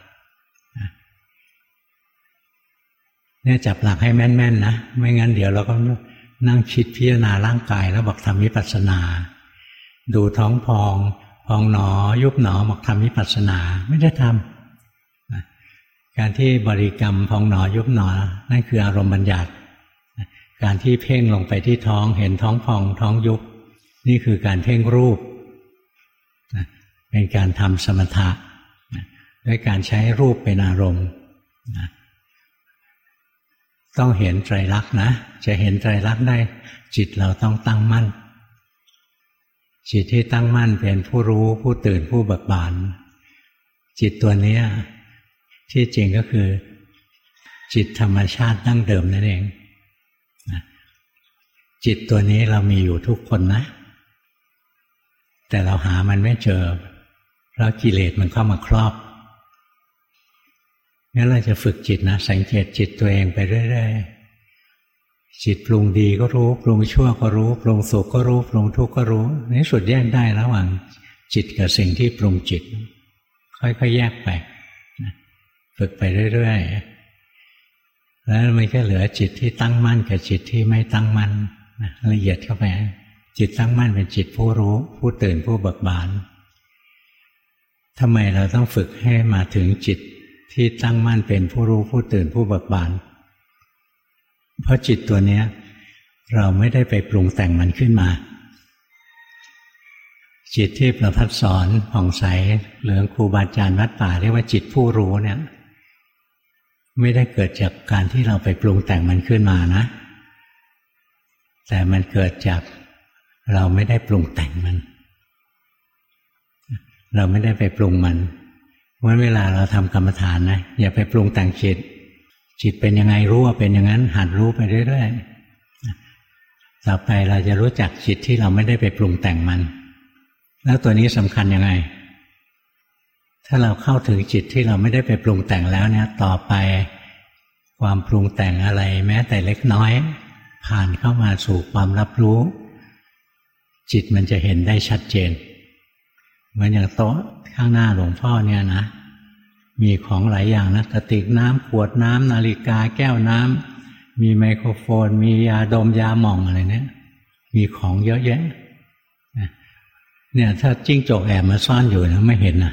เนี่ยจับหลักให้แม่นๆนะไม่งั้นเดี๋ยวเราก็นั่งคิดพิจารณาร่างกายแล้วบอกทำวิปัสสนาดูท้องพองพองหนอยุบหนอบอกทำวิปัสสนาไม่ได้ทำการที่บริกรรมพองหนอยุบหนอนั่นคืออารมณ์บัญญัติการที่เพ่งลงไปที่ท้องเห็นท้องพองท้องยุบนี่คือการเพ่งรูปเป็นการทำสมถะด้วยการใช้รูปเป็นอารมณ์ต้องเห็นไตรลักษณ์นะจะเห็นไตรลักษณ์ได้จิตเราต้องตั้งมั่นจิตที่ตั้งมั่นเป็นผู้รู้ผู้ตื่นผู้เบิกบานจิตตัวนี้ที่จริงก็คือจิตธรรมชาติดั้งเดิมนั่นเองจิตตัวนี้เรามีอยู่ทุกคนนะแต่เราหามันไม่เจอเพราะกิเลสมันเข้ามาครอบงั้นเราจะฝึกจิตนะสังเกตจิตตัวเองไปเรื่อยๆจิตปรุงดีก็รู้ปรุงชั่วก็รู้ปรุงสุขก็รู้ปรุงทุกข์ก็รู้ในที่สุดแยกได้ระหว่างจิตกับสิ่งที่ปรุงจิตค่อยๆแยกไปฝึกไปเรื่อยๆแล้วมันก็เหลือจิตที่ตั้งมั่นกับจิตที่ไม่ตั้งมั่นละเอียดเข้าไปจิตตั้งมั่นเป็นจิตผู้รู้ผู้ตื่นผู้เบิกบานทำไมเราต้องฝึกให้มาถึงจิตที่ตั้งมั่นเป็นผู้รู้ผู้ตื่นผู้เบิกบานเพราะจิตตัวเนี้ยเราไม่ได้ไปปรุงแต่งมันขึ้นมาจิตที่ประภัสสรผ่องใสหรือครูบาอาจารย์วัดป่าเรียกว่าจิตผู้รู้เนี่ยไม่ได้เกิดจากการที่เราไปปรุงแต่งมันขึ้นมานะแต่มันเกิดจากเราไม่ได้ปรุงแต่งมันเราไม่ได้ไปปรุงมันเพราะเวลาเราทำกรรมฐานนะอย่าไปปรุงแต่งจิตจิตเป็นยังไงรู้ว่าเป็นอย่างนั้นหัดรู้ไปเรื่อยๆต่อไปเราจะรู้จักจิตที่เราไม่ได้ไปปรุงแต่งมันแล้วตัวนี้สำคัญยังไงถ้าเราเข้าถึงจิตที่เราไม่ได้ไปปรุงแต่งแล้วเนี่ยต่อไปความปรุงแต่งอะไรแม้แต่เล็กน้อยผ่านเข้ามาสู่ความรับรู้จิตมันจะเห็นได้ชัดเจนเหมือนอย่างโต๊ะข้างหน้าหลวงพ่อเนี่ยนะมีของหลายอย่างนะกระติกน้ำขวดน้ำนาฬิกาแก้วน้ำมีไมโครโฟนมียาดมยาหม่องอะไรเนี่ยมีของเยอะแยะเนี่ยถ้าจิ้งจกแอบมาซ่อนอยู่นะไม่เห็นนะ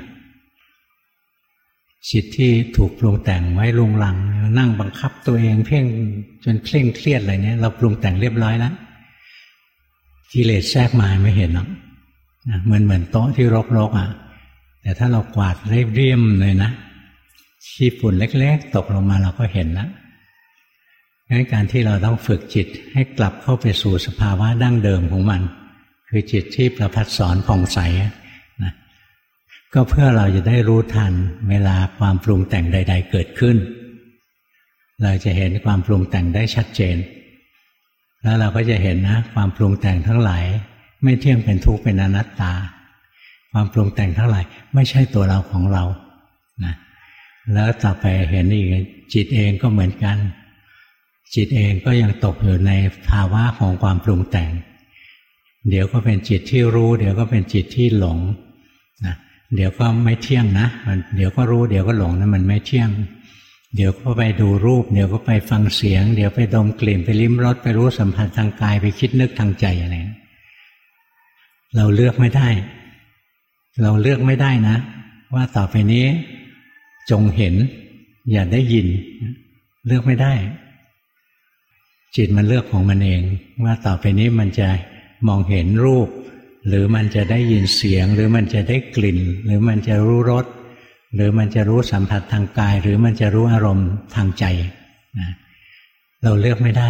จิตที่ถูกปรุงแต่งไว้ลุงลังนั่งบังคับตัวเองเพ่งจนเคร่งเครียดอะไรเนี่ยเราปรุงแต่งเรียบร้อยแล้วกิเลสแทรกมาไม่เห็นหรอกนะเหมือนเหมือนโต๊ะที่รกๆอ่ะแต่ถ้าเรากวาดเรียบๆเลยนะขี้ฝุ่นเล็กๆตกลงมาเราก็เห็นแล้วงั้นการที่เราต้องฝึกจิตให้กลับเข้าไปสู่สภาวะดั้งเดิมของมันคือจิตที่ประภัสสรผ่องใสนะก็เพื่อเราจะได้รู้ทันเวลาความปรุงแต่งใดๆเกิดขึ้นเราจะเห็นความปรุงแต่งได้ชัดเจนแล้วเราก็จะเห็นนะความปรุงแต่งทั้งหลายไม่เที่ยงเป็นทุกข์เป็นอนัตตาความปรุงแต่งทั้งหลายไม่ใช่ตัวเราของเรานะแล้วต่อไปเห็นอีกจิตเองก็เหมือนกันจิตเองก็ยังตกอยู่ในภาวะของความปรุงแต่งเดี๋ยวก็เป็นจิตที่รู้เดี๋ยวก็เป็นจิตที่หลงนะเดี๋ยวก็ไม่เที่ยงนะมันเดี๋ยวก็รู้เดี๋ยวก็หลงนะมันไม่เที่ยงเดี๋ยวก็ไปดูรูปเดี๋ยวก็ไปฟังเสียงเดี๋ยวไปดมกลิ่นไปลิ้มรสไปรู้สัมผัสทางกายไปคิดนึกทางใจอะไรเราเลือกไม่ได้เราเลือกไม่ได้นะว่าต่อไปนี้จงเห็นอย่าได้ยินเลือกไม่ได้จิตมันเลือกของมันเองว่าต่อไปนี้มันจะมองเห็นรูปหรือมันจะได้ยินเสียงหรือมันจะได้กลิ่นหรือมันจะรู้รสหรือมันจะรู้สัมผัสทางกายหรือมันจะรู้อารมณ์ทางใจนะเราเลือกไม่ได้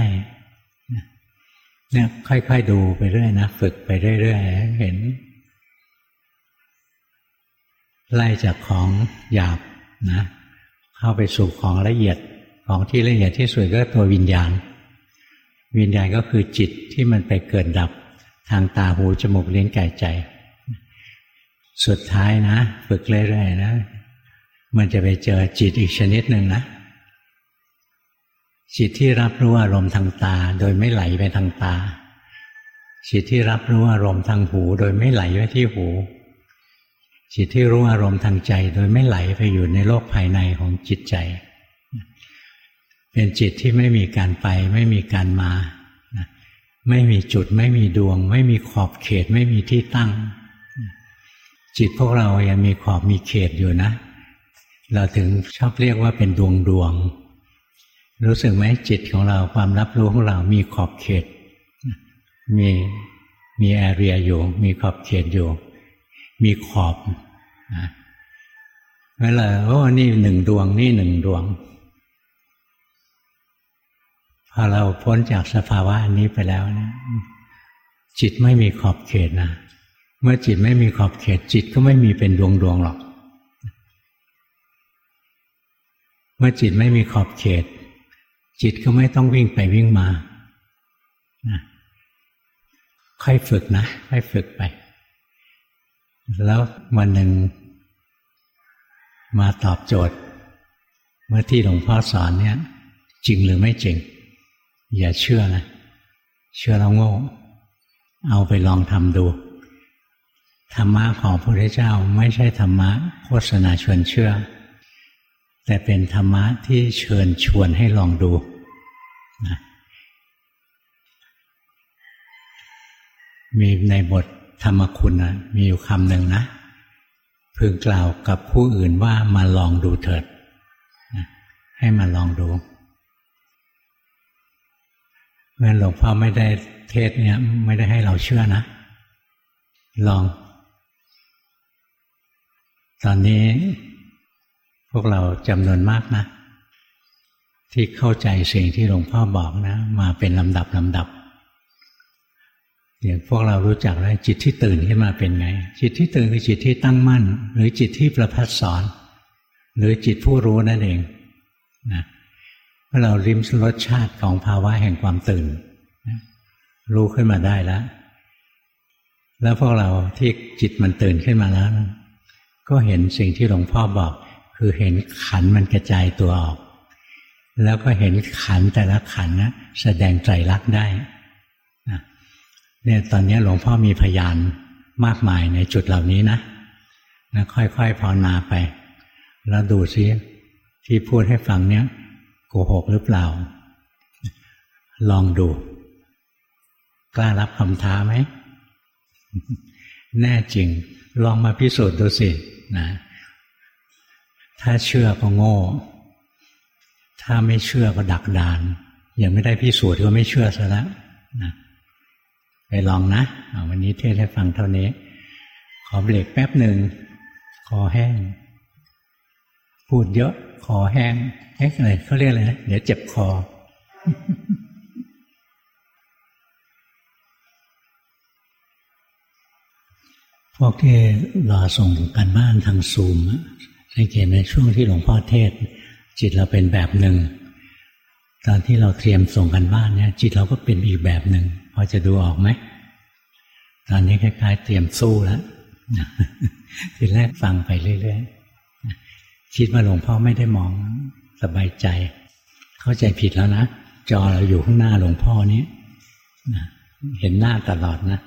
เนี่ยค่อยๆดูไปเรื่อยนะฝึกไปเรื่อยๆเห็นไล่จากของหยาบนะเข้าไปสู่ของละเอียดของที่ละเอียดที่สุดก็ตัววิญญาณวิญญาณก็คือจิตที่มันไปเกิดดับทางตาหูจมูกลิ้นกายใจสุดท้ายนะฝึกเรื่อยๆนะมันจะไปเจอจิตอีกชนิดหนึ่งนะจิตที่รับรู้อารมณ์ทางตาโดยไม่ไหลไปทางตาจิตที่รับรู้อารมณ์ทางหูโดยไม่ไหลไปที่หูจิตที่รู้อารมณ์ทางใจโดยไม่ไหลไปอยู่ในโลกภายในของจิตใจเป็นจิตที่ไม่มีการไปไม่มีการมาไม่มีจุดไม่มีดวงไม่มีขอบเขตไม่มีที่ตั้งจิตพวกเรายังมีขอบมีเขตอยู่นะเราถึงชอบเรียกว่าเป็นดวงดวงรู้สึกไหมจิตของเราความรับรู้ของเรามีขอบเขตมีมีแอเรียอยู่มีขอบเขตอยู่มีขอบนะเวลาโอ้นี่หนึ่งดวงนี่หนึ่งดวงพอเราพ้นจากสภาวะอันนี้ไปแล้วเนี่ยจิตไม่มีขอบเขตนะเมื่อจิตไม่มีขอบเขตจิตก็ไม่มีเป็นดวงดวงหรอกเมื่อจิตไม่มีขอบเขตจิตก็ไม่ต้องวิ่งไปวิ่งมานะค่อยฝึกนะค่อยฝึกไปแล้ววันหนึ่งมาตอบโจทย์เมื่อที่หลวงพ่อสอนเนี่ยจริงหรือไม่จริงอย่าเชื่อนะเชื่อแล้วโง่เอาไปลองทำดูธรรมะของพระพุทธเจ้าไม่ใช่ธรรมะโฆษณาชวนเชื่อแต่เป็นธรรมะที่เชิญชวนให้ลองดูนะมีในบทธรรมคุณนะมีอยู่คำหนึ่งนะพึงกล่าวกับผู้อื่นว่ามาลองดูเถิดนะให้มาลองดูเมื่อหลวงพ่อไม่ได้เทศเนี่ยไม่ได้ให้เราเชื่อนะลองตอนนี้พวกเราจำนวนมากนะที่เข้าใจสิ่งที่หลวงพ่อบอกนะมาเป็นลำดับลำดับอย่างพวกเรารู้จักแล้วจิตที่ตื่นขึ้นมาเป็นไงจิตที่ตื่นคือจิตที่ตั้งมั่นหรือจิตที่ประภัสสรหรือจิตผู้รู้นั่นเองนะเมื่อเราลิ้มรสชาติของภาวะแห่งความตื่นนะรู้ขึ้นมาได้แล้วแล้วพวกเราที่จิตมันตื่นขึ้นมาแล้วก็เห็นสิ่งที่หลวงพ่อบอกคือเห็นขันธ์มันกระจายตัวออกแล้วก็เห็นขันธ์แต่ละขันธ์นะแสดงไตรลักษณ์ได้นะเนี่ยตอนนี้หลวงพ่อมีพยานมากมายในจุดเหล่านี้นะนะค่อยๆภาวนาไปแล้วดูซิที่พูดให้ฟังเนี้ยโกหกหรือเปล่าลองดูกล้ารับคำท้าไหม แน่จริงลองมาพิสูจน์ดูสินะถ้าเชื่อก็โง่ถ้าไม่เชื่อก็ดักดานยังไม่ได้พิสูจน์ก็ไม่เชื่อซะแล้วนะไปลองนะวันนี้เทศให้ฟังเท่านี้ขอเบรกแป๊บหนึ่งคอแห้งพูดเยอะคอแห้งเอ๊ะอะไรเขาเรียกอะไรนะเดี๋ยวเจ็บคอ พวกที่รอส่งกันบ้านทางซูมสังเกตในช่วงที่หลวงพ่อเทศจิตเราเป็นแบบหนึ่งตอนที่เราเตรียมส่งกันบ้านเนี่ยจิตเราก็เป็นอีกแบบหนึ่งพอจะดูออกไหมตอนนี้คล้ายๆเตรียมสู้แล้วทีแรกฟังไปเรื่อยๆคิดว่าหลวงพ่อไม่ได้มองสบายใจเข้าใจผิดแล้วนะจอเราอยู่ข้างหน้าหลวงพ่อนี้เห็นหน้าตลอดนะ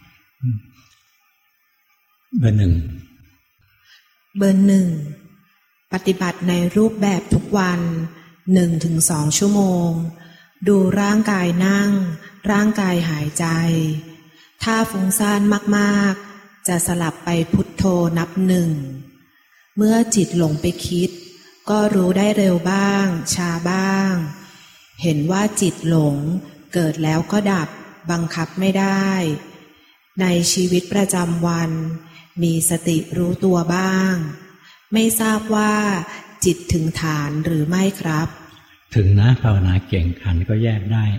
เบอร์หนึ่งเบอร์หนึ่งปฏิบัติในรูปแบบทุกวันหนึ่งถึงสองชั่วโมงดูร่างกายนั่งร่างกายหายใจถ้าฟุ้งซ่านมากๆจะสลับไปพุทโธนับหนึ่งเมื่อจิตหลงไปคิดก็รู้ได้เร็วบ้างช้าบ้างเห็นว่าจิตหลงเกิดแล้วก็ดับบังคับไม่ได้ในชีวิตประจำวันมีสติรู้ตัวบ้างไม่ทราบว่าจิตถึงฐานหรือไม่ครับถึงนะภาวนาเก่งขันก็แยกได้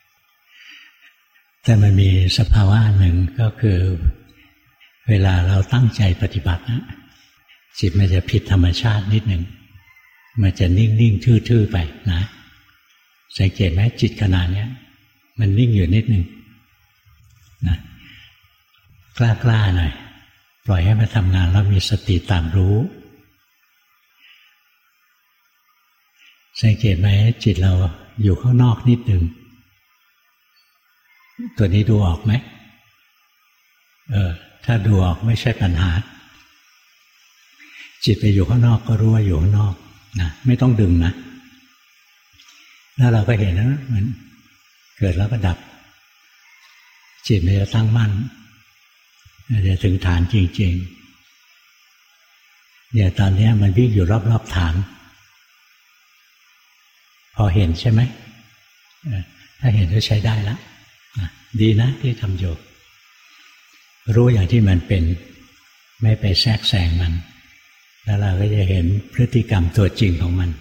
แต่มันมีสภาวะหนึ่งก็คือเวลาเราตั้งใจปฏิบัตินะจิตมันจะผิดธรรมชาตินิดหนึ่งมันจะนิ่งๆทื่อๆไปนะสังเกตไหมจิตขณะนี้มันนิ่งอยู่นิดหนึ่งนะกล้าๆหน่อยปล่อยให้มันทำงานแล้วมีสติตามรู้สังเกตไหมจิตเราอยู่ข้างนอกนิดหนึ่งตัวนี้ดูออกไหมเออถ้าดูออกไม่ใช่ปัญหาจิตไปอยู่ข้างนอกก็รู้ว่าอยู่ข้างนอกนะไม่ต้องดึงนะแล้วเราก็เห็นนะมันเกิดแล้วก็ดับจิตมันจะตั้งมั่นจะถึงฐานจริงๆเนี่ยตอนนี้มันวิ่งอยู่รอบๆฐานพอเห็นใช่ไหมถ้าเห็นก็ใช้ได้แล้วดีนะที่ทำอยู่รู้อย่างที่มันเป็นไม่ไปแทรกแซงมันแล้วเราก็จะเห็นพฤติกรรมตัวจริงของมัน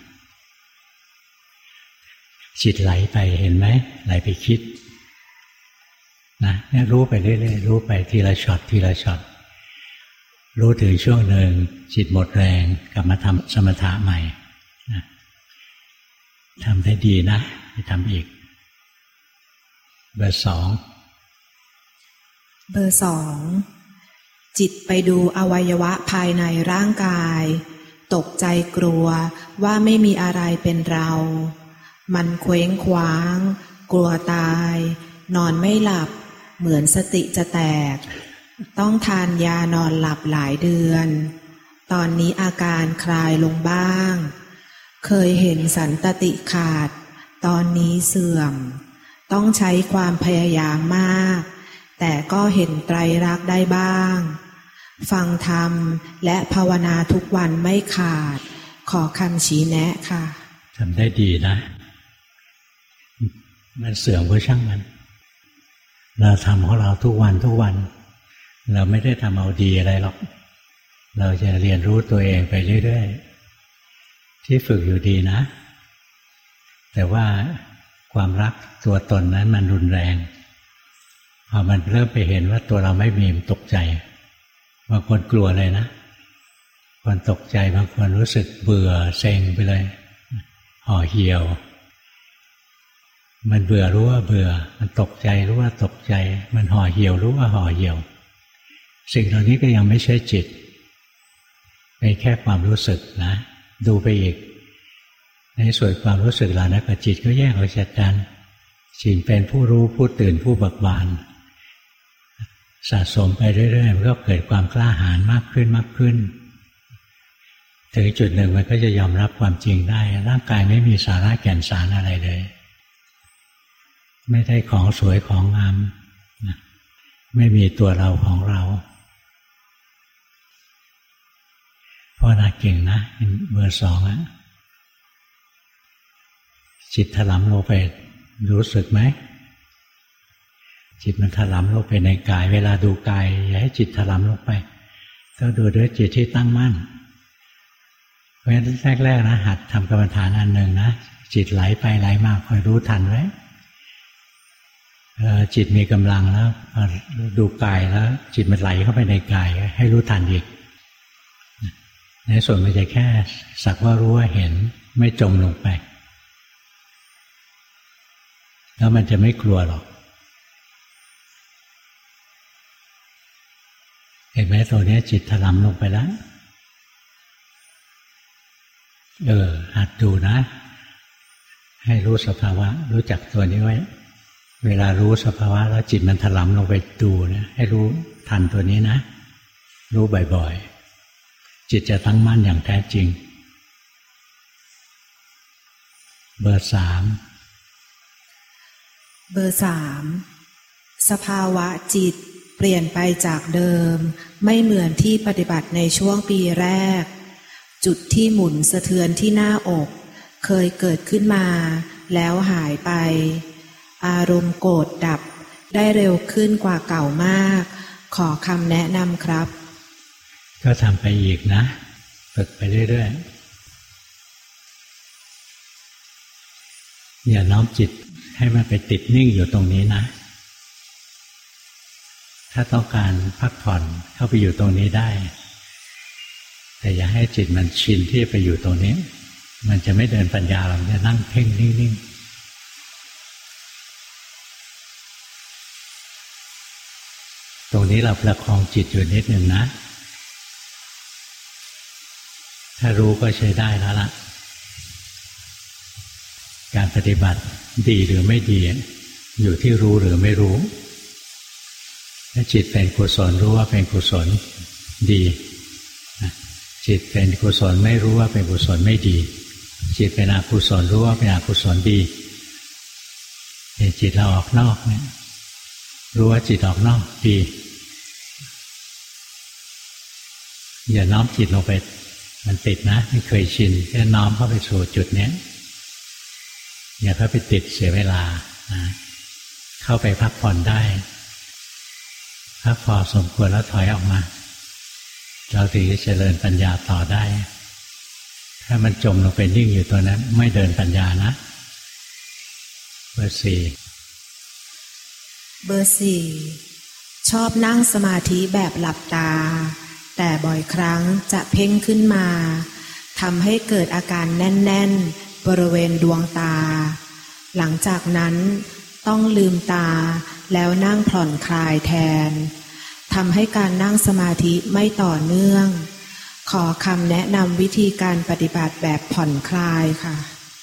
จิตไหลไปเห็นไหมไหลไปคิดนะเนี่ยรู้ไปเรื่อยๆรู้ไปทีละช็อตทีละช็อตรู้ถึงช่วงหนึ่งจิตหมดแรงกลับมาทำสมถะใหม่นะทำได้ดีนะไปทำอีกเบอร์สองเบอร์สองจิตไปดูอวัยวะภายในร่างกายตกใจกลัวว่าไม่มีอะไรเป็นเรามันเคว้งคว้างกลัวตายนอนไม่หลับเหมือนสติจะแตกต้องทานยานอนหลับหลายเดือนตอนนี้อาการคลายลงบ้างเคยเห็นสันตติขาดตอนนี้เสื่อมต้องใช้ความพยายามมากแต่ก็เห็นไตรลักษณ์ได้บ้างฟังธรรมและภาวนาทุกวันไม่ขาดขอคำชี้แนะค่ะทำได้ดีนะมันเสื่อมก็ช่างมันเราทำของเราทุกวันทุกวันเราไม่ได้ทำเอาดีอะไรหรอกเราจะเรียนรู้ตัวเองไปเรื่อยๆที่ฝึกอยู่ดีนะแต่ว่าความรักตัวตนนั้นมันรุนแรงพอมันเริ่มไปเห็นว่าตัวเราไม่มีมันตกใจบางคนกลัวเลยนะคนตกใจบางคนรู้สึกเบื่อเซ็งไปเลยห่อเหี่ยวมันเบื่อรู้ว่าเบื่อมันตกใจรู้ว่าตกใจมันห่อเหี่ยวรู้ว่าห่อเหี่ยวสิ่งเหล่านี้ก็ยังไม่ใช่จิตเป็นแค่ความรู้สึกนะดูไปอีกในส่วนความรู้สึกเหล่านั้นกับจิตก็แยกออกจากกันจิตเป็นผู้รู้ผู้ตื่นผู้เบิกบานสะสมไปเรื่อยๆมันก็เกิดความกล้าหาญมากขึ้นมากขึ้นถึงจุดหนึ่งมันก็จะยอมรับความจริงได้ร่างกายไม่มีสาระแก่นสารอะไรเลยไม่ได้ของสวยของงามนะไม่มีตัวเราของเราพ่อนาเก่งนะเบอร์สองอะจิตถลำลงไปรู้สึกไหมจิตมันถลำลงไปในกายเวลาดูกายอย่าให้จิตถลำลงไปต้องดูด้วยจิตที่ตั้งมั่นเพราะฉะนั้นแรกๆนะหัดทำกรรมฐานอันหนึ่งนะจิตไหลไปไหลมาคอยรู้ทันไว้จิตมีกำลังแล้วดูกายแล้วจิตมันไหลเข้าไปในกายให้รู้ทันอีกในส่วนมันจะแค่สักว่ารู้ว่าเห็นไม่จมลงไปแล้วมันจะไม่กลัวหรอกเห็นไหมตัวนี้จิตถลำลงไปแล้วเออหัดดูนะให้รู้สภาวะรู้จักตัวนี้ไว้เวลารู้สภาวะแล้วจิตมันถลำลงไปดูนะให้รู้ทันตัวนี้นะรู้บ่อยๆจิตจะตั้งมั่นอย่างแท้จริงเบอร์สามเบอร์สามสภาวะจิตเปลี่ยนไปจากเดิมไม่เหมือนที่ปฏิบัติในช่วงปีแรกจุดที่หมุนสะเทือนที่หน้าอกเคยเกิดขึ้นมาแล้วหายไปอารมณ์โกรธดับได้เร็วขึ้นกว่าเก่ามากขอคำแนะนำครับก็ทำไปอีกนะฝึกไปเรื่อยๆอย่าน้อมจิตให้มันไปติดนิ่งอยู่ตรงนี้นะถ้าต้องการพักผ่อนเข้าไปอยู่ตรงนี้ได้แต่อย่าให้จิตมันชินที่ไปอยู่ตรงนี้มันจะไม่เดินปัญญาเราจะนั่งเพ่งนิ่งๆตรงนี้เราประคองจิตอยู่นิดหนึ่งนะถ้ารู้ก็ใช้ได้แล้วล่ะการปฏิบัติดีหรือไม่ดีอยู่ที่รู้หรือไม่รู้ถ้าจิตเป็นกุศลรู้ว่าเป็นกุศลดีจิตเป็นกุศลไม่รู้ว่าเป็นกุศลไม่ดีจิตเป็นอกุศลรู้ว่าเป็นอกุศลดีจิตเราออกนอกเนี่ยรู้ว่าจิตออกนอกดีอย่าน้อมจิตลงไปมันติดนะไม่เคยชินแค่น้อมเข้าไปสู่จุดนี้อย่าเข้าไปติดเสียเวลานะเข้าไปพักผ่อนได้ถ้าพอสมควรแล้วถอยออกมาเราถึงจะเจริญปัญญาต่อได้ถ้ามันจมลงไปนิ่งอยู่ตัวนั้นไม่เดินปัญญานะเบอร์สี่เบอร์สี่ชอบนั่งสมาธิแบบหลับตาแต่บ่อยครั้งจะเพ่งขึ้นมาทำให้เกิดอาการแน่นๆบริเวณดวงตาหลังจากนั้นต้องลืมตาแล้วนั่งผ่อนคลายแทนทำให้การนั่งสมาธิไม่ต่อเนื่องขอคำแนะนำวิธีการปฏิบัติแบบผ่อนคลายค่ะ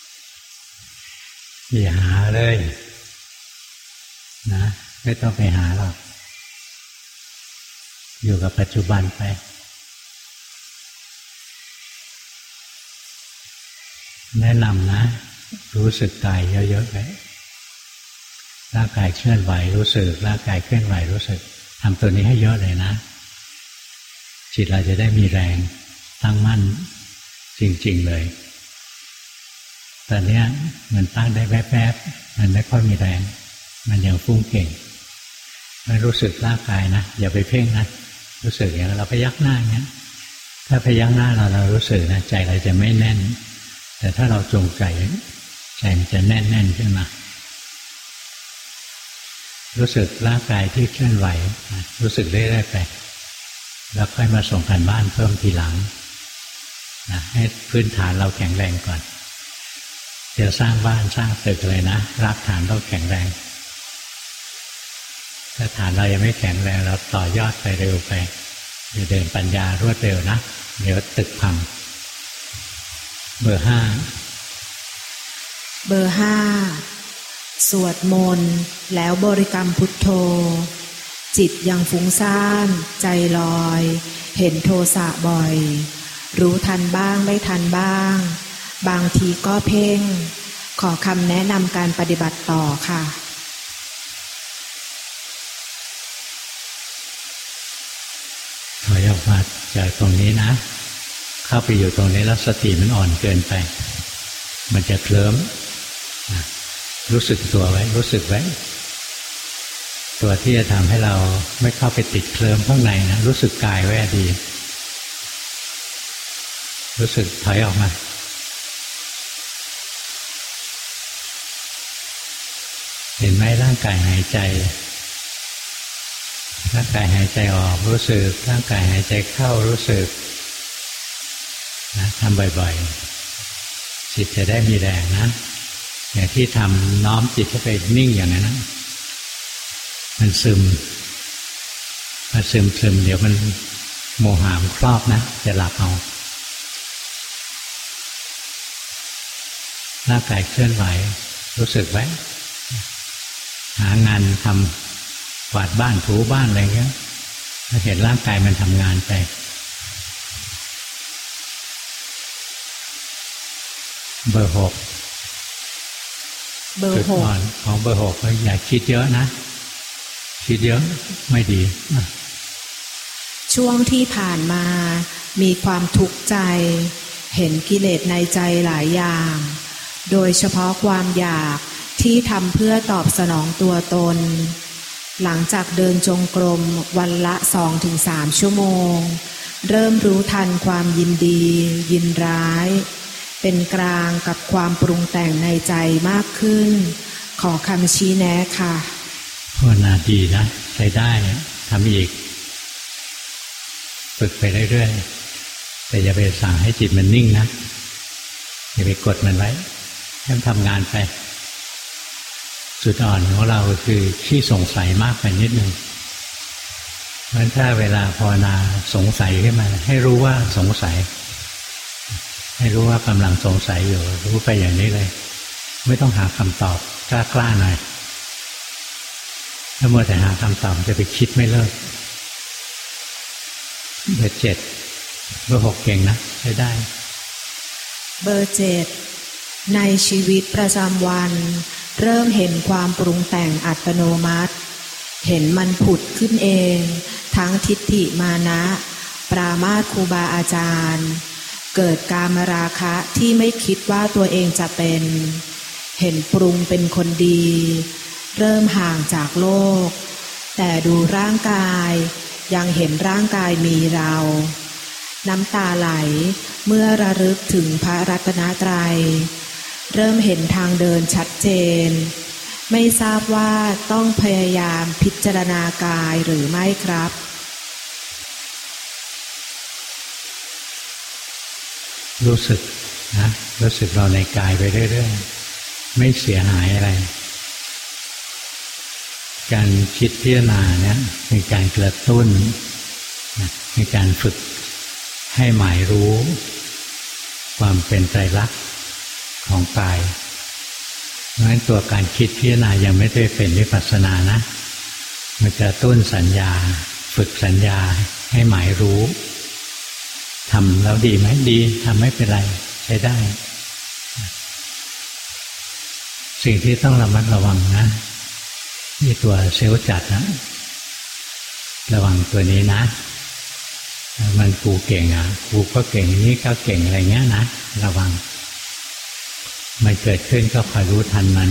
อย่าหาเลยนะไม่ต้องไปหาหรอกอยู่กับปัจจุบันไปแนะนำนะรู้สึกกายเยอะๆไปร่างกายเคลื่อนไหวรู้สึกร่างกายเคลื่อนไหวรู้สึกทำตัวนี้ให้เยอะเลยนะจิตเราจะได้มีแรงตั้งมั่นจริงๆเลยตอนนี้มันตั้งได้แวบๆมันไม่ค่อยมีแรงมันยังฟุ้งเก่งไม่รู้สึกร่างกายนะอย่าไปเพ่งนะรู้สึกอย่างเราพยักหน้าเนี้ยถ้าพยักหน้าเราเรารู้สึกนะใจเราจะไม่แน่นแต่ถ้าเราจงใจใจมันจะแน่นแน่นขึ้นมารู้สึกร่างกายที่เคลื่อนไหวรู้สึกเรื่อยๆไปแล้วค่อยมาส่งการบ้านเพิ่มทีหลังนะให้พื้นฐานเราแข็งแรงก่อนจะสร้างบ้านสร้างตึกเลยนะรากฐานต้องแข็งแรงถ้าฐานเรายังไม่แข็งแรงเราต่อยอดไปเร็วไปจะเดินปัญญารวดเร็วนะเดี๋ยวตึกพังเบอร์ห้าเบอร์ห้าสวดมนต์แล้วบริกรรมพุทโธจิตยังฟุ้งซ่านใจลอยเห็นโทสะบ่อยรู้ทันบ้างไม่ทันบ้างบางทีก็เพ่งขอคำแนะนำการปฏิบัติต่อค่ะถอยออกมาจากตรงนี้นะเข้าไปอยู่ตรงนี้แล้วสติมันอ่อนเกินไปมันจะเคลิ้มรู้สึกตัวไว้รู้สึกไว้ตัวที่จะทำให้เราไม่เข้าไปติดเคลิ้มข้างในนะรู้สึกกายไว้ดีรู้สึกถอยออกมาเห็นไหมร่างกายหายใจร่างกายหายใจออกรู้สึกร่างกายหายใจเข้ารู้สึกนะทำบ่อยๆจิตจะได้มีแรงนะอย่างที่ทำน้อมจิตเข้าไปนิ่งอย่างนั้นนะมันซึมมันซึมซึมเดี๋ยวมันโมหะมันครอบนะจะหลับเอาร่างกายเคลื่อนไหวรู้สึกไว้หางานทำกวาดบ้านถูบ้านอะไรเงี้ยเห็นร่างกายมันทำงานไปเบอร์หกเบอร์หกของเบอร์หกก็อย่าคิดเยอะนะคิดเยอะไม่ดีช่วงที่ผ่านมามีความทุกข์ใจเห็นกิเลสในใจหลายอย่างโดยเฉพาะความอยากที่ทำเพื่อตอบสนองตัวตนหลังจากเดินจงกรมวันละ สองถึงสาม ชั่วโมงเริ่มรู้ทันความยินดียินร้ายเป็นกลางกับความปรุงแต่งในใจมากขึ้นขอคำชี้แนะค่ะภาวนาดีนะใช้ได้ทำอีกฝึกไปเรื่อยๆแต่อย่าไปสั่งให้จิตมันนิ่งนะอย่าไปกดมันไว้ให้มันทำงานไปจุดอ่อนของเราคือขี้สงสัยมากไปนิดนึงเพราะฉะนั้นถ้าเวลาภาวนาสงสัยขึ้นมาให้รู้ว่าสงสัยให้รู้ว่ากำลังสงสัยอยู่รู้ไปอย่างนี้เลยไม่ต้องหาคำตอบกล้าๆหน่อยถ้ามัวแต่หาคำตอบจะไปคิดไม่เลิกเบอร์เจ็ดเบอร์หกเก่งนะใช้ได้เบอร์เจ็ดในชีวิตประจำวันเริ่มเห็นความปรุงแต่งอัตโนมัติเห็นมันผุดขึ้นเองทั้งทิฏฐิมานะปรามาสครูบาอาจารย์เกิดกามราคะที่ไม่คิดว่าตัวเองจะเป็นเห็นปรุงเป็นคนดีเริ่มห่างจากโลกแต่ดูร่างกายยังเห็นร่างกายมีเราน้ำตาไหลเมื่อระลึกถึงพระรัตนตรัยเริ่มเห็นทางเดินชัดเจนไม่ทราบว่าต้องพยายามพิจารณากายหรือไม่ครับรู้สึกนะรู้สึกเราในกายไปเรื่อยๆไม่เสียหายอะไรการคิดพิจารณาเนี่ยเป็นการกระตุ้นในการฝึกให้หมายรู้ความเป็นไตรลักษณ์ของกายเพราะฉะนั้นตัวการคิดพิจารณายังไม่ได้เป็นวิปัสสนานะมันจะตุ้นสัญญาฝึกสัญญาให้หมายรู้ทำแล้วดีไหมดีทำไม่เป็นไรใช้ได้สิ่งที่ต้องระมัดระวังนะนี่ตัวเซลล์จัดนะระวังตัวนี้นะมันกูเก่งอ่ะกูก็เก่งนี่ก็เก่งอะไรเงี้ยนะระวังมันเกิดขึ้นก็คอยรู้ทันมัน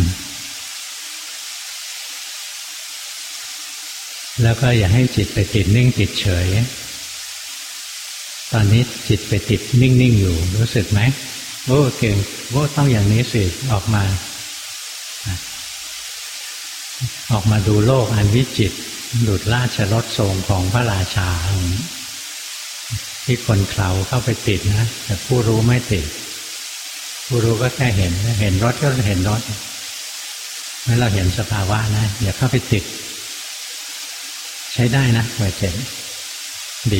แล้วก็อย่าให้จิตไปติดนิ่งติดเฉยตอนนี้จิตไปติดนิ่งๆอยู่รู้สึกไหมโอ้เก่งโอ้ต้องอย่างนี้สิออกมาออกมาดูโลกอันวิจิตรดุจราชรถทรงของพระราชาที่คนเขาเข้าไปติดนะแต่ผู้รู้ไม่ติดผู้รู้ก็แค่เห็นเห็นรถก็เห็นรถเมื่อเราเห็นสภาวะนะอย่าเข้าไปติดใช้ได้นะเบอร์เจ็ดดี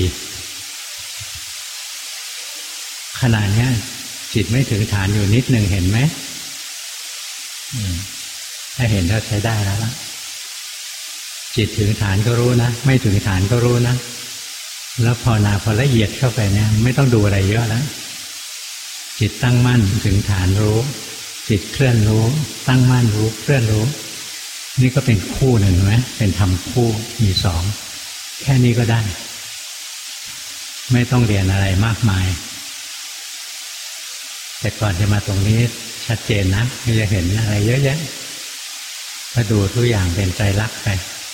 ขณะนี้จิตไม่ถึงฐานอยู่นิดหนึ่งเห็นไหมถ้าเห็นก็ใช้ได้แล้วล่ะจิตถึงฐานก็รู้นะไม่ถึงฐานก็รู้นะแล้วภาวนาพอละเอียดเข้าไปเนี่ยไม่ต้องดูอะไรเยอะแล้วจิตตั้งมั่นถึงฐานรู้จิตเคลื่อนรู้ตั้งมั่นรู้เคลื่อนรู้นี่ก็เป็นคู่หนึ่งไหมเป็นธรรมคู่มีสองแค่นี้ก็ได้ไม่ต้องเรียนอะไรมากมายแต่ก่อนจะมาตรงนี้ชัดเจนนะไม่จะเห็นอะไรเยอะแยะก็ดูทุกอย่างเป็นไตรลักษณ์ไป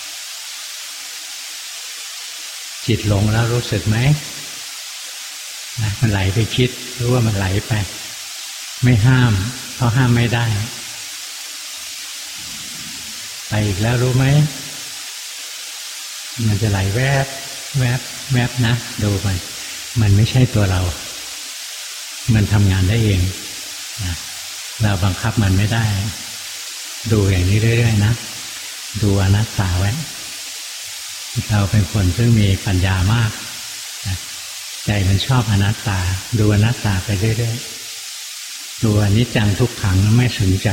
จิตหลงแล้วรู้สึกไหมนะมันไหลไปคิดรู้ว่ามันไหลไปไม่ห้ามเพราะห้ามไม่ได้ไปอีกแล้วรู้ไหมมันจะไหลแวบแวบแวบนะดูมันมันไม่ใช่ตัวเรามันทำงานได้เองนะเราบังคับมันไม่ได้ดูอย่างนี้เรื่อยๆนะดูอนัตตาไว้เราเป็นคนซึ่งมีปัญญามากนะใจมันชอบอนัตตาดูอนัตตาไปเรื่อยๆดูอนิจจังทุกขังไม่สนใจ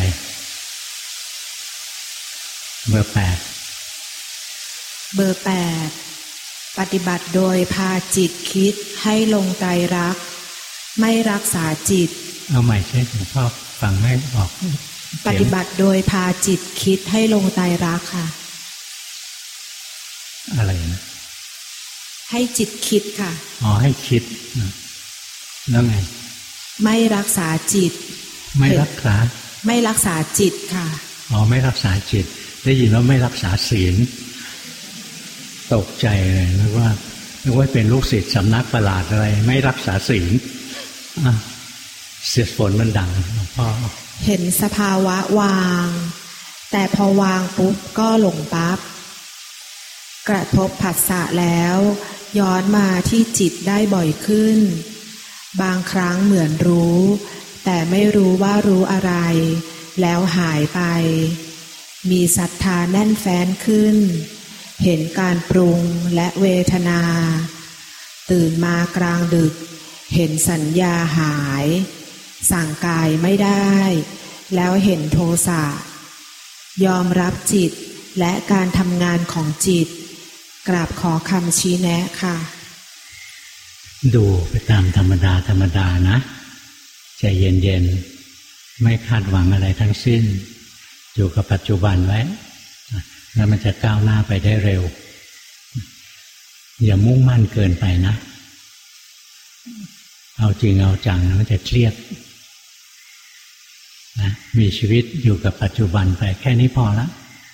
เบอร์แปดเบอร์แปดปฏิบัติโดยพาจิตคิดให้ลงไตรลักษณ์ไม่รักษาจิตเอาใหม่ใช่หลวงพ่อฟังไม่ออกปฏิบัติโดยพาจิตคิดให้ลงไตรลักษณ์ค่ะอะไรนะให้จิตคิดค่ะอ๋อให้คิดแล้วไงไม่รักษาจิตไม่รักษาไม่รักษาจิตค่ะอ๋อไม่รักษาจิตได้ยินว่าไม่รักษาศีลตกใจเลยนึกว่านึกว่าเป็นลูกศิษย์สำนักประหลาดอะไรไม่รักษาศีลเสียงฝนมันดังหลวงพ่อเห็นสภาวะวางแต่พอวางปุ๊บก็หลงปั๊บกระทบผัสสะแล้วย้อนมาที่จิตได้บ่อยขึ้นบางครั้งเหมือนรู้แต่ไม่รู้ว่ารู้อะไรแล้วหายไปมีศรัทธาแน่นแฟ้นขึ้นเห็นการปรุงและเวทนาตื่นมากลางดึกเห็นสัญญาหายสั่งกายไม่ได้แล้วเห็นโทสะยอมรับจิตและการทำงานของจิตกราบขอคำชี้แนะค่ะดูไปตามธรรมดาธรรมดานะใจเย็นๆไม่คาดหวังอะไรทั้งสิ้นอยู่กับปัจจุบันไว้แล้วมันจะก้าวหน้าไปได้เร็วอย่ามุ่งมั่นเกินไปนะเอาจริงเอาจังมันจะเครียดนะมีชีวิตอยู่กับปัจจุบันไปแค่นี้พอละ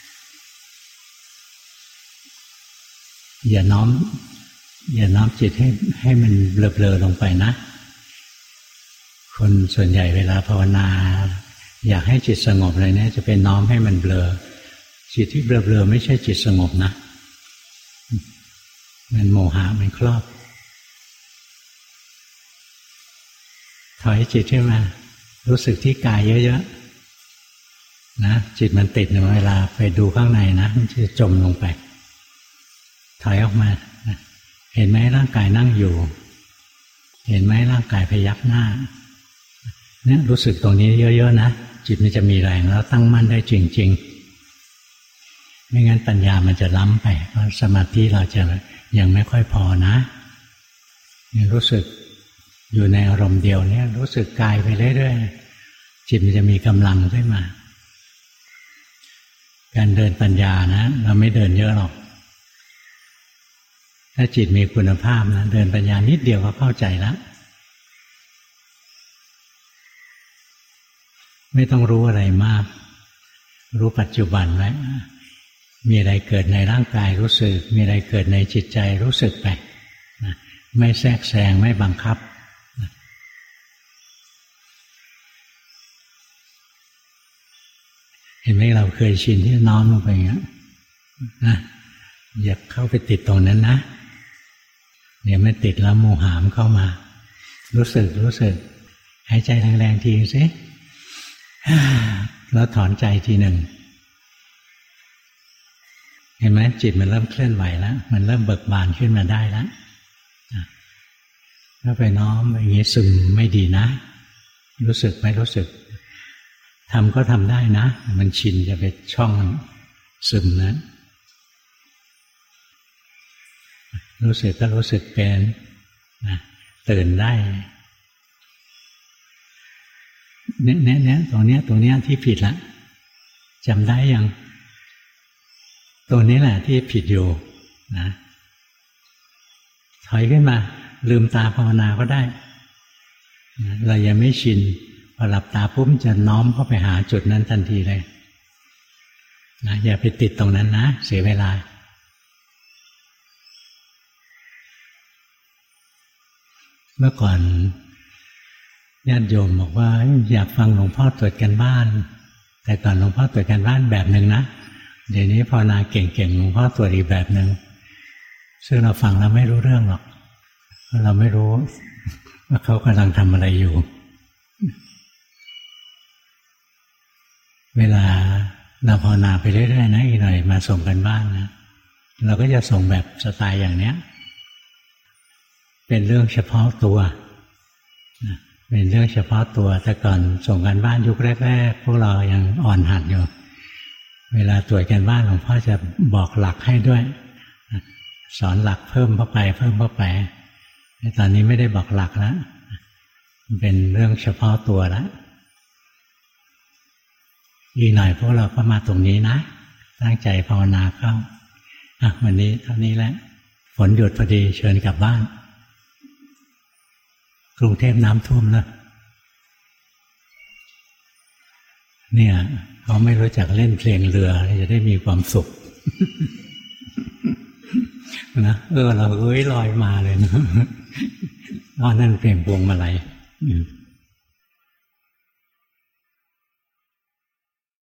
อย่าน้อมอย่าน้อมจิตให้ให้มันเบลอๆลงไปนะคนส่วนใหญ่เวลาภาวนาอยากให้จิตสงบอะไรเนี่ยจะเป็นน้อมให้มันเบลอจิตที่เบลอๆไม่ใช่จิตสงบนะมันโมหะมันครอบถอยจิตขึ้นมารู้สึกที่กายเยอะๆนะจิตมันติดในเวลาไปดูข้างในนะมันจะจมลงไปถอยออกมาเห็นไหมร่างกายนั่งอยู่เห็นไหมร่างกายพยักหน้าเนี่ยรู้สึกตรงนี้เยอะๆนะจิตมันจะมีแรงแล้วตั้งมั่นได้จริงๆไม่งั้นปัญญามันจะล้ำไปเพราะสมาธิเราจะยังไม่ค่อยพอนะเนี่ยรู้สึกอยู่ในอารมณ์เดียวเนี่ยรู้สึกกายไปเรื่อยๆจิตมันจะมีกำลังขึ้นมาการเดินปัญญานะเราไม่เดินเยอะหรอกถ้าจิตมีคุณภาพนะเดินปัญญานิดเดียวก็เข้าใจแล้วไม่ต้องรู้อะไรมากรู้ปัจจุบันไว้มีอะไรเกิดในร่างกายรู้สึกมีอะไรเกิดในจิตใจรู้สึกไปนะไม่แทรกแซงไม่บังคับนะเห็นไหมเราเคยชินที่น้อมลงไปอย่างนี้นะอย่าเข้าไปติดตรงนั้นนะเดี๋ยวไม่ติดแล้วโมหะเข้ามารู้สึกรู้สึกหายใจแรงๆทีสิแล้วถอนใจทีหนึ่งเห็นไหมจิตมันเริ่มเคลื่อนไหวแล้วมันเริ่มเบิกบานขึ้นมาได้แล้วถ้าไปน้อมอย่างนี้ซึมไม่ดีนะรู้สึกไม่รู้สึกทำก็ทำได้นะมันชินจะไปช่องซึมนะรู้สึกก็รู้สึกเป็นนะตื่นได้เนี่ยเนี่ยเนี่ยตรงเนี้ยตรงเนี้ยที่ผิดละจำได้ยังตรงนี้แหละที่ผิดอยู่นะถอยขึ้นมาลืมตาภาวนาก็ได้นะเรายังไม่ชินพอหลับตาปุ๊บจะน้อมเข้าไปหาจุดนั้นทันทีเลยนะอย่าไปติดตรงนั้นนะเสียเวลาเมื่อก่อนญาติโยมบอกว่าอยากฟังหลวงพ่อตรวจกันบ้านแต่ก่อนหลวงพ่อตรวจกันบ้านแบบหนึ่งนะเดี๋ยวนี้ภาวนาเก่งๆหลวงพ่อตรวจอีกแบบหนึ่งซึ่งเราฟังแล้วไม่รู้เรื่องหรอกเราไม่รู้ว่าเขากำลังทำอะไรอยู่เวลาเราภาวนาไปเรื่อยๆนะอีกหน่อยมาส่งกันบ้านนะเราก็จะส่งแบบสไตล์อย่างเนี้ยเป็นเรื่องเฉพาะตัวเป็นเรื่องเฉพาะตัวแต่ก่อนส่งกันบ้านยุคแรกๆพวกเรายังอ่อนหัดอยู่เวลาตรวจกันบ้านหลวงพ่อจะบอกหลักให้ด้วยสอนหลักเพิ่มเข้าไปเพิ่มเข้าไปตอนนี้ไม่ได้บอกหลักแล้วเป็นเรื่องเฉพาะตัวแล้วอีกหน่อยพวกเราก็มาตรงนี้นะตั้งใจภาวนาเข้าอ่ะวันนี้เท่านี้แหละฝนหยุดพอดีเชิญกลับบ้านกรุงเทพน้ำท่วมแล้วเนี่ยเขาไม่รู้จักเล่นเพลงเรือจะได้มีความสุขนะเออเราเอ้ยลอยมาเลยนะอ๋อนั่นเพลงพวงมาลัย